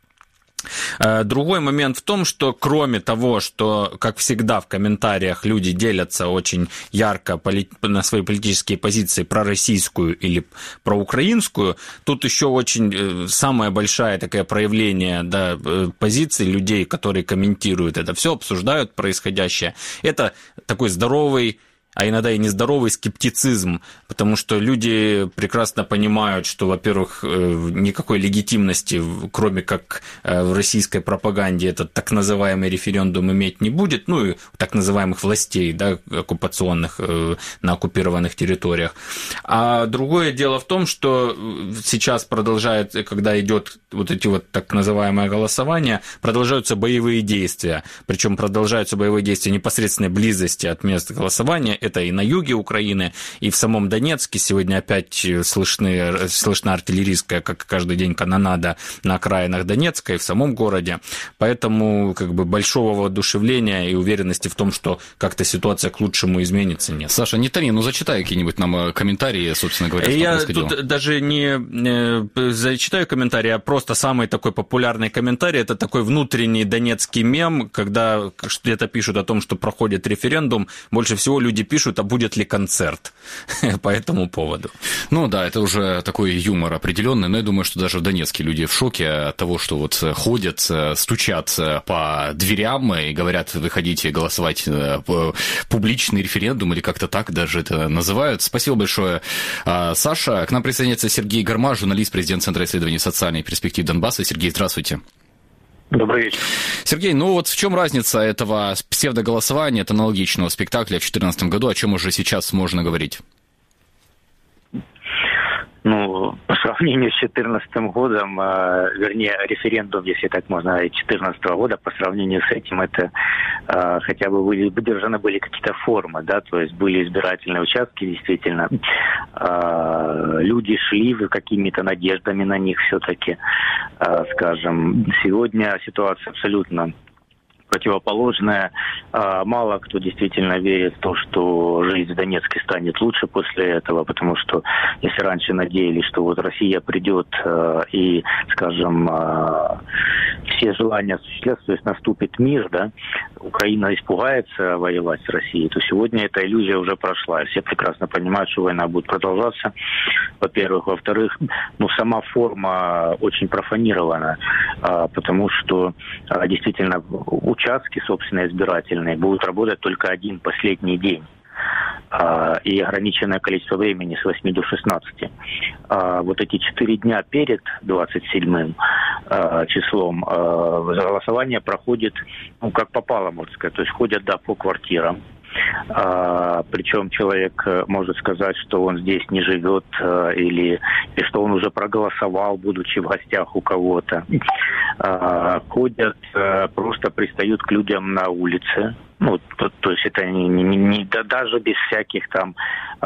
Другой момент в том, что кроме того, что, как всегда, в комментариях люди делятся очень ярко на свои политические позиции пророссийскую или проукраинскую, тут еще очень самое большое такое проявление, да, позиций людей, которые комментируют это все, обсуждают происходящее. Это такой здоровый, а иногда и нездоровый скептицизм, потому что люди прекрасно понимают, что, во-первых, никакой легитимности, кроме как в российской пропаганде, этот так называемый референдум иметь не будет, ну и так называемых властей, да, оккупационных на оккупированных территориях. А другое дело в том, что сейчас продолжает, когда идет вот эти вот так называемое голосование, продолжаются боевые действия, причем продолжаются боевые действия непосредственной близости от места голосования. Это и на юге Украины, и в самом Донецке. Сегодня опять слышны, слышна артиллерийская, как каждый день, канонада на окраинах Донецка и в самом городе. Поэтому как бы большого воодушевления и уверенности в том, что как-то ситуация к лучшему изменится, нет. Саша, не томи, ну зачитай какие-нибудь нам комментарии, собственно говоря, что Я происходило. тут даже не зачитаю комментарии, а просто самый такой популярный комментарий, это такой внутренний донецкий мем, когда где-то пишут о том, что проходит референдум, больше всего люди пишут, пишут, а будет ли концерт по этому поводу. Ну да, это уже такой юмор определенный, но я думаю, что даже в Донецке люди в шоке от того, что вот ходят, стучат по дверям и говорят, выходите голосовать публичный референдум, или как-то так даже это называют. Спасибо большое, Саша. К нам присоединяется Сергей Гармаш, журналист, президент Центра исследований социальной перспективы Донбасса. Сергей, здравствуйте. Добрый вечер. Сергей, ну вот в чем разница этого псевдоголосования от аналогичного спектакля в две тысячи четырнадцатом году, о чем уже сейчас можно говорить? Ну, по сравнению с две тысячи четырнадцатым годом, э, вернее, референдум, если так можно говорить, две тысячи четырнадцатого года, по сравнению с этим, это э, хотя бы были, выдержаны были какие-то формы, да, то есть были избирательные участки, действительно, э, люди шли какими-то надеждами на них все-таки, э, скажем. Сегодня ситуация абсолютно противоположная. Мало кто действительно верит в то, что жизнь в Донецке станет лучше после этого, потому что если раньше надеялись, что вот Россия придет и, скажем, все желания осуществятся, то есть наступит мир, да, Украина испугается воевать с Россией, то сегодня эта иллюзия уже прошла. Все прекрасно понимают, что война будет продолжаться, во-первых. Во-вторых, ну, сама форма очень профанирована, потому что действительно участки, собственно, избирательные будут работать только один последний день и ограниченное количество времени с восьми до шестнадцати. Вот эти четыре дня перед двадцать седьмым числом голосование проходит, ну, как попало, можно сказать, то есть ходят, да, по квартирам. А, причем человек может сказать, что он здесь не живет, а, или, или что он уже проголосовал, будучи в гостях у кого-то. А, ходят, а, просто пристают к людям на улице. Ну, то, то есть это не, не, не, да, даже без всяких там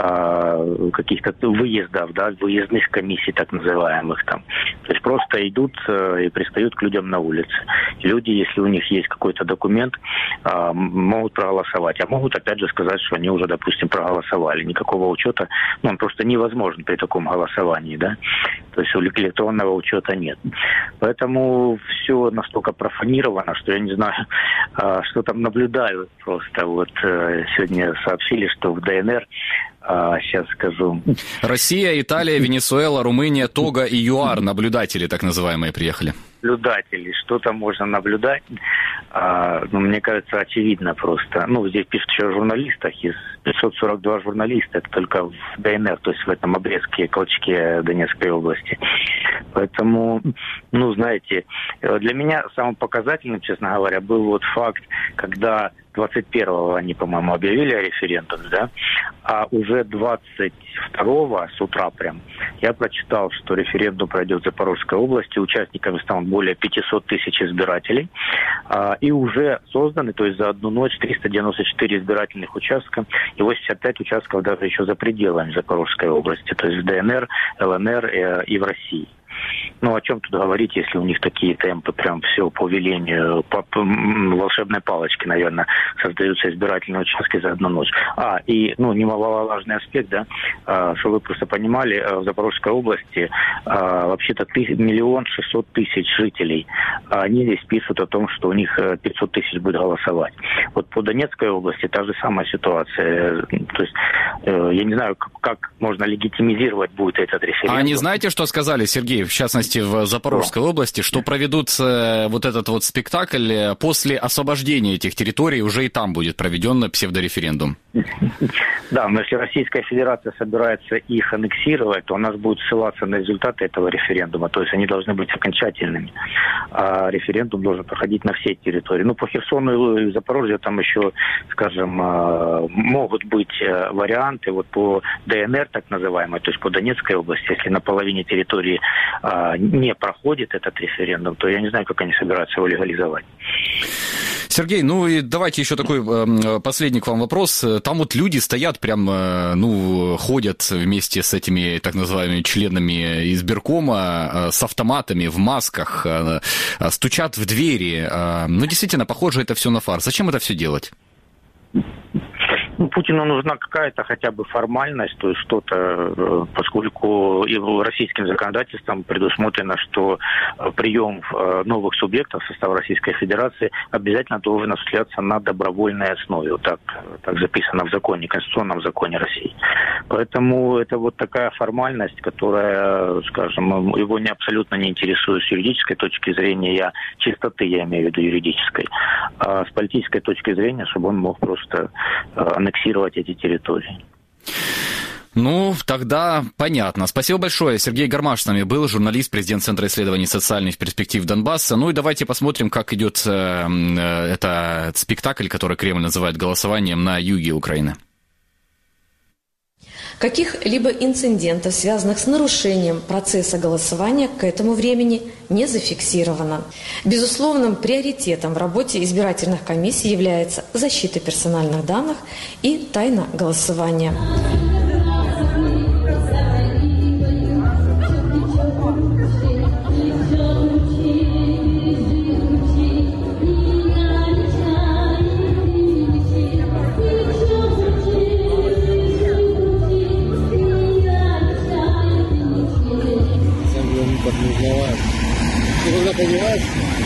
э, каких-то выездов, да, выездных комиссий так называемых там. То есть просто идут э, и пристают к людям на улице. Люди, если у них есть какой-то документ, э, могут проголосовать, а могут опять же сказать, что они уже, допустим, проголосовали. Никакого учета, ну, он просто невозможен при таком голосовании, да. То есть электронного учета нет. Поэтому все настолько профанировано, что я не знаю, э, что там наблюдают. Просто вот э, сегодня сообщили, что в ДНР, э, сейчас скажу... Россия, Италия, Венесуэла, Румыния, Того и ЮАР, наблюдатели так называемые, приехали. Наблюдатели, что там можно наблюдать, а, ну, мне кажется, очевидно просто. Ну, здесь пишут еще о журналистах, из пятьсот сорок два журналиста, это только в ДНР, то есть в этом обрезке, клочке Донецкой области. Поэтому, ну, знаете, для меня самым показательным, честно говоря, был вот факт, когда двадцать первого они, по-моему, объявили о референдуме, да, а уже двадцать второго с утра прям я прочитал, что референдум пройдет в Запорожской области, участниками станут более пятьсот тысяч избирателей, а, и уже созданы, то есть за одну ночь триста девяносто четыре избирательных участка и восемьдесят пять участков даже еще за пределами Запорожской области, то есть в ДНР, ЛНР и, и в России. Ну, о чем тут говорить, если у них такие темпы, прям все по велению, по, по волшебной палочке, наверное, создаются избирательные участки за одну ночь. А, и, ну, немаловажный аспект, да, а, что вы просто понимали, в Запорожской области а, вообще-то миллион шестьсот тысяч жителей. А они здесь пишут о том, что у них пятьсот тысяч будет голосовать. Вот по Донецкой области та же самая ситуация. То есть, я не знаю, как, как можно легитимизировать будет этот референдум. А не знаете, что сказали, Сергей, в частности, в Запорожской области, что проведут вот этот вот спектакль после освобождения этих территорий, уже и там будет проведен псевдореферендум? Да, но если Российская Федерация собирается их аннексировать, то у нас будет ссылаться на результаты этого референдума, то есть они должны быть окончательными. А референдум должен проходить на всей территории. Ну, по Херсону и Запорожью там еще, скажем, могут быть варианты. Вот по ДНР, так называемой, то есть по Донецкой области, если на половине территории не проходит этот референдум, то я не знаю, как они собираются его легализовать. Sергей, ну и давайте еще такой э, последний к вам вопрос. Там вот люди стоят прям, э, ну, ходят вместе с этими так называемыми членами избиркома э, с автоматами, в масках, э, э, стучат в двери. Э, ну, действительно, похоже это все на фарс. Зачем это все делать? Ну, Путину нужна какая-то хотя бы формальность, то есть что-то, поскольку и российским законодательством предусмотрено, что прием новых субъектов в состав Российской Федерации обязательно должен осуществляться на добровольной основе. Вот так, так записано в законе, Конституционном законе России. Поэтому это вот такая формальность, которая, скажем, его не абсолютно не интересует с юридической точки зрения, я, чистоты я имею в виду юридической, а с политической точки зрения, чтобы он мог просто аннексировать эти территории. Ну, тогда понятно. Спасибо большое. Сергей Гармаш с нами был, журналист, президент Центра исследований социальных перспектив Донбасса. Ну и давайте посмотрим, как идет э, э, этот спектакль, который Кремль называет голосованием на юге Украины. Каких-либо инцидентов, связанных с нарушением процесса голосования, к этому времени не зафиксировано. Безусловным приоритетом в работе избирательных комиссий является защита персональных данных и тайна голосования. Когда понимаешь,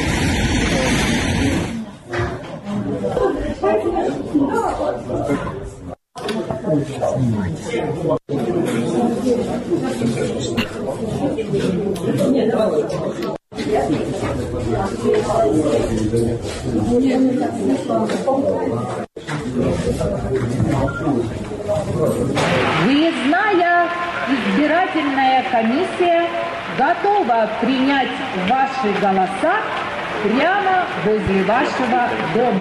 Выездная избирательная комиссия готова принять ваши голоса прямо возле вашего дома.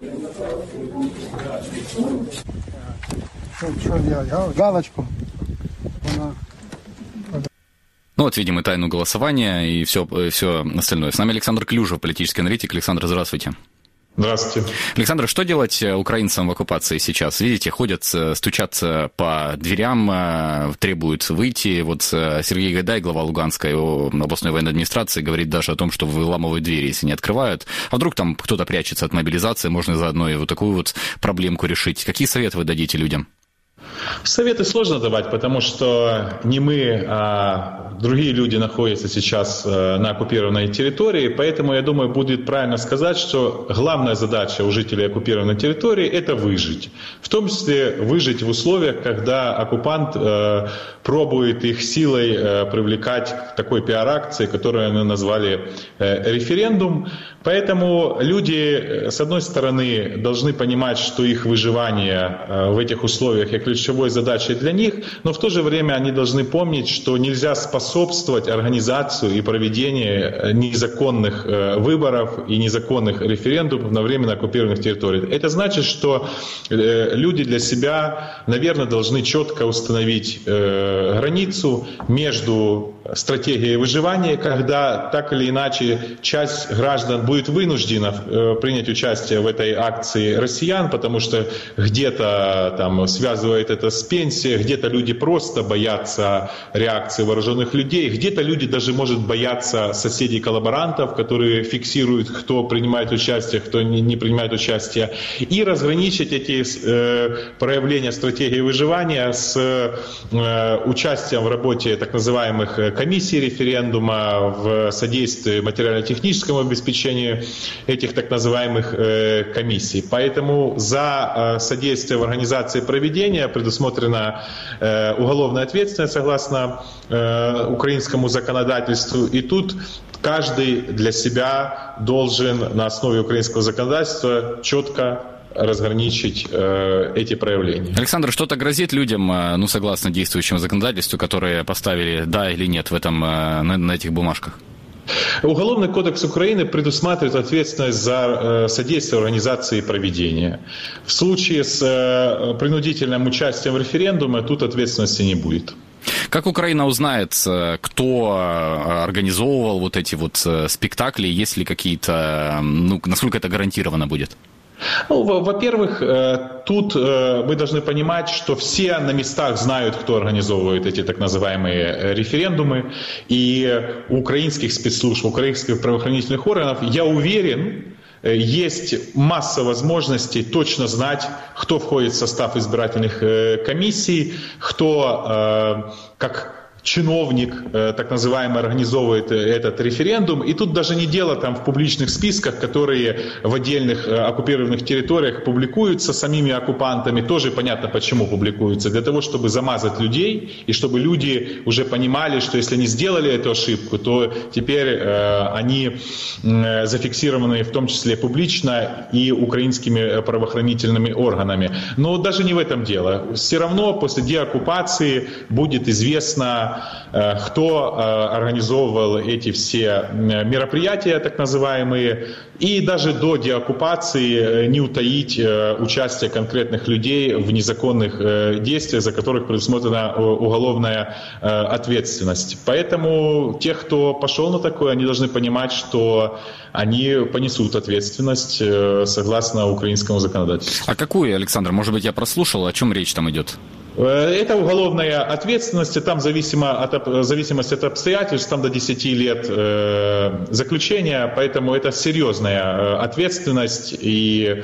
что делать? Галочку. Ну вот видим и тайну голосования, и все, все остальное. С нами Александр Клюжев, политический аналитик. Александр, здравствуйте. Здравствуйте. Александр, что делать украинцам в оккупации сейчас? Видите, ходят, стучатся по дверям, требуют выйти. Вот Сергей Гайдай, глава Луганской областной военной администрации, говорит даже о том, что выламывают двери, если не открывают. А вдруг там кто-то прячется от мобилизации, можно заодно и вот такую вот проблемку решить. Какие советы вы дадите людям? Советы сложно давать, потому что не мы, а другие люди находятся сейчас на оккупированной территории, поэтому, я думаю, будет правильно сказать, что главная задача у жителей оккупированной территории – это выжить. В том числе выжить в условиях, когда оккупант э, пробует их силой э, привлекать к такой пиар-акции, которую мы назвали э, референдум. Поэтому люди, с одной стороны, должны понимать, что их выживание в этих условиях является ключевой задачей для них, но в то же время они должны помнить, что нельзя способствовать организации и проведению незаконных выборов и незаконных референдумов на временно оккупированных территориях. Это значит, что люди для себя, наверное, должны четко установить границу между стратегией выживания, когда так или иначе часть граждан будет вынуждена принять участие в этой акции россиян, потому что где-то там связывает это с пенсией, где-то люди просто боятся реакции вооруженных людей, где-то люди даже, может, боятся соседей-коллаборантов, которые фиксируют, кто принимает участие, кто не, не принимает участие, и разграничить эти э, проявления стратегии выживания с э, участием в работе так называемых комиссий референдума, в содействии материально-техническому обеспечению этих так называемых э, комиссий. Поэтому за э, содействие в организации проведения предусмотрена э, уголовная ответственность согласно э, украинскому законодательству. И тут каждый для себя должен на основе украинского законодательства четко разграничить э, эти проявления. Александр, что-то грозит людям, ну, согласно действующему законодательству, которые поставили «да» или «нет» в этом, на, на этих бумажках? Уголовный кодекс Украины предусматривает ответственность за содействие организации проведения. В случае с принудительным участием в референдуме тут ответственности не будет. Как Украина узнает, кто организовывал вот эти вот спектакли, есть ли какие-то, ну, насколько это гарантированно будет? Ну, во-первых, тут мы должны понимать, что все на местах знают, кто организовывает эти так называемые референдумы. И у украинских спецслужб, у украинских правоохранительных органов, я уверен, есть масса возможностей точно знать, кто входит в состав избирательных комиссий, кто как чиновник, так называемый, организовывает этот референдум. И тут даже не дело там в публичных списках, которые в отдельных оккупированных территориях публикуются самими оккупантами. Тоже понятно, почему публикуются. Для того, чтобы замазать людей, и чтобы люди уже понимали, что если они сделали эту ошибку, то теперь э, они э, зафиксированы в том числе публично и украинскими правоохранительными органами. Но даже не в этом дело. Все равно после деоккупации будет известно, кто организовывал эти все мероприятия, так называемые, и даже до деоккупации не утаить участие конкретных людей в незаконных действиях, за которых предусмотрена уголовная ответственность. Поэтому тех, кто пошел на такое, они должны понимать, что они понесут ответственность согласно украинскому законодательству. А какую, Александр? Может быть, я прослушал, о чем речь там идет? Это уголовная ответственность, там зависимо от, в зависимости от обстоятельств, там до десяти лет э, заключения, поэтому это серьезная ответственность, и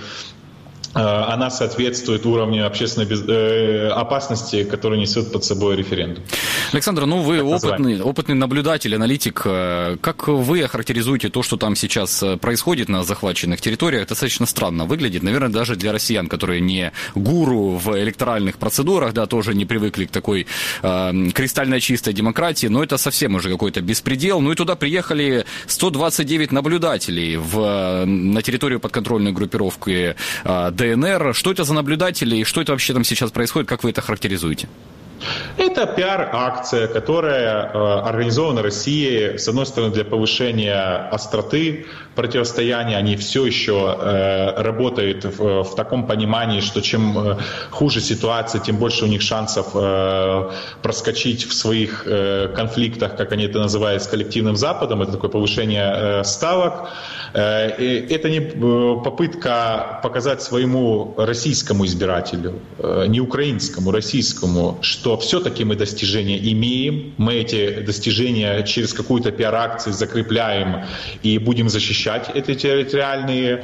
э, она соответствует уровню общественной без, э, опасности, который несет под собой референдум. Александр, ну вы опытный, опытный наблюдатель, аналитик. Как вы охарактеризуете то, что там сейчас происходит на захваченных территориях? Достаточно странно выглядит. Наверное, даже для россиян, которые не гуру в электоральных процедурах, да, тоже не привыкли к такой э, кристально чистой демократии, но это совсем уже какой-то беспредел. Ну и туда приехали сто двадцать девять наблюдателей в, на территорию подконтрольной группировки э, ДНР. Что это за наблюдатели и что это вообще там сейчас происходит? Как вы это характеризуете? Это пиар-акция, которая э, организована Россией, с одной стороны, для повышения остроты противостояния. Они все еще э, работают в, в таком понимании, что чем э, хуже ситуация, тем больше у них шансов э, проскочить в своих э, конфликтах, как они это называют, с коллективным Западом. Это такое повышение э, ставок. Э, это не э, попытка показать своему российскому избирателю, э, не украинскому, российскому, что что все-таки мы достижения имеем, мы эти достижения через какую-то пиар-акцию закрепляем и будем защищать эти территориальные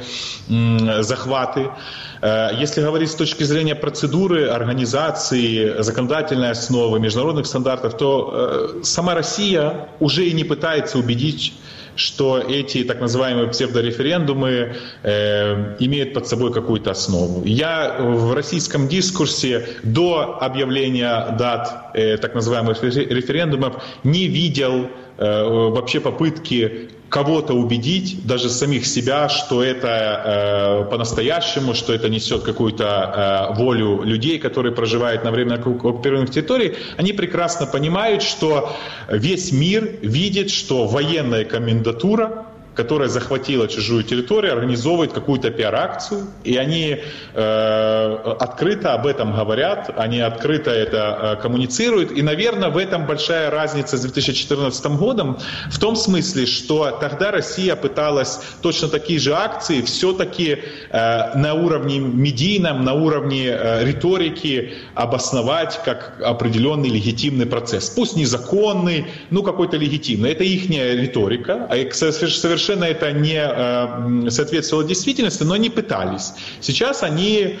м, захваты. Если говорить с точки зрения процедуры, организации, законодательной основы, международных стандартов, то сама Россия уже и не пытается убедить, что эти так называемые псевдореферендумы э, имеют под собой какую-то основу. Я в российском дискурсе до объявления дат э, так называемых референдумов не видел э, вообще попытки кого-то убедить, даже самих себя, что это э, по-настоящему, что это несет какую-то э, волю людей, которые проживают на временно оккупированных территориях. Они прекрасно понимают, что весь мир видит, что военная комендатура, которая захватила чужую территорию, организовывает какую-то пиар-акцию, и они э, открыто об этом говорят, они открыто это э, коммуницируют, и, наверное, в этом большая разница с две тысячи четырнадцатым годом, в том смысле, что тогда Россия пыталась точно такие же акции все-таки э, на уровне медийном, на уровне э, риторики обосновать как определенный легитимный процесс. Пусть незаконный, но какой-то легитимный. Это ихняя риторика, а совершенно Совершенно это не э, соответствовало действительности, но они пытались. Сейчас они э,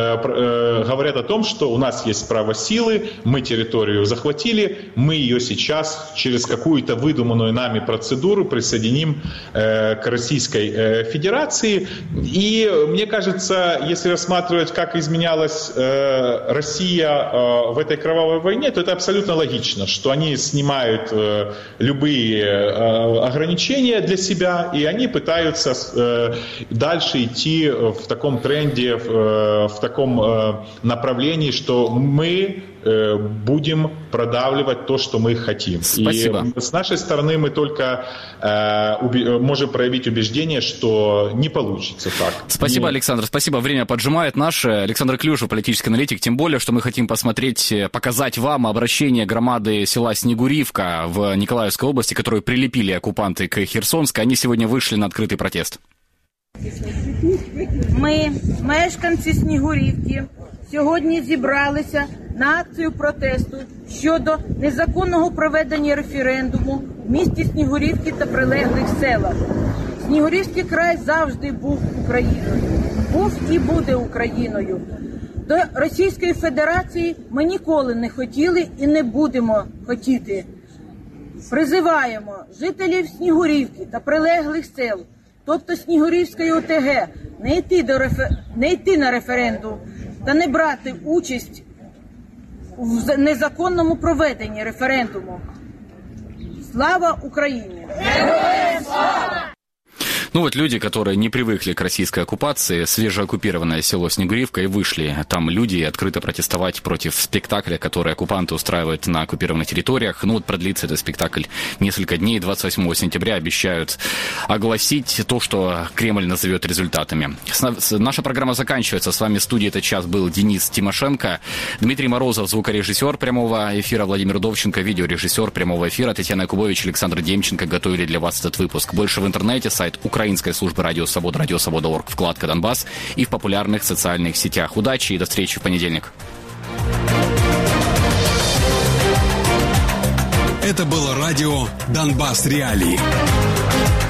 э, говорят о том, что у нас есть право силы, мы территорию захватили, мы ее сейчас через какую-то выдуманную нами процедуру присоединим э, к Российской э, Федерации. И мне кажется, если рассматривать, как изменялась э, Россия э, в этой кровавой войне, то это абсолютно логично, что они снимают э, любые э, ограничения для себя, и они пытаются э, дальше идти в таком тренде, в, э, в таком э, направлении, что мы э, будем продавливать то, что мы хотим. Спасибо. И с нашей стороны мы только э, уби- можем проявить убеждение, что не получится так. Спасибо, не... Александр. Спасибо. Время поджимает наше. Александр Клюшев, политический аналитик. Тем более, что мы хотим посмотреть, показать вам обращение громады села Снегурівка в Николаевской области, которую прилепили оккупанты к Херсонской. Они сегодня вышли на открытый протест. Ми, мешканці Снігурівки, сьогодні зібралися на акцію протесту щодо незаконного проведення референдуму в місті Снігурівки та прилеглих селах. Снігурівський край завжди був Україною. Був і буде Україною. До Російської Федерації ми ніколи не хотіли і не будемо хотіти. Призиваємо жителів Снігурівки та прилеглих сел, тобто Снігурівської О Те Ге, не йти, до рефер... не йти на референдум та не брати участь в незаконному проведенні референдуму. Слава Україні! Героям слава! Ну вот люди, которые не привыкли к российской оккупации, свежеоккупированное село Снегуревка, и вышли там люди открыто протестовать против спектакля, который оккупанты устраивают на оккупированных территориях. Ну вот продлится этот спектакль несколько дней. двадцать восьмого сентября обещают огласить то, что Кремль назовет результатами. Наша программа заканчивается. С вами в студии этот час был Денис Тимошенко, Дмитрий Морозов, звукорежиссер прямого эфира, Владимир Довченко, видеорежиссер прямого эфира, Татьяна Якубович, Александр Демченко готовили для вас этот выпуск. Больше в интернете, сайт украинской службы Радио Свобода, радио свобода точка орг, вкладка Донбасс и в популярных социальных сетях. Удачи и до встречи в понедельник. Это было радио Донбасс Реалии.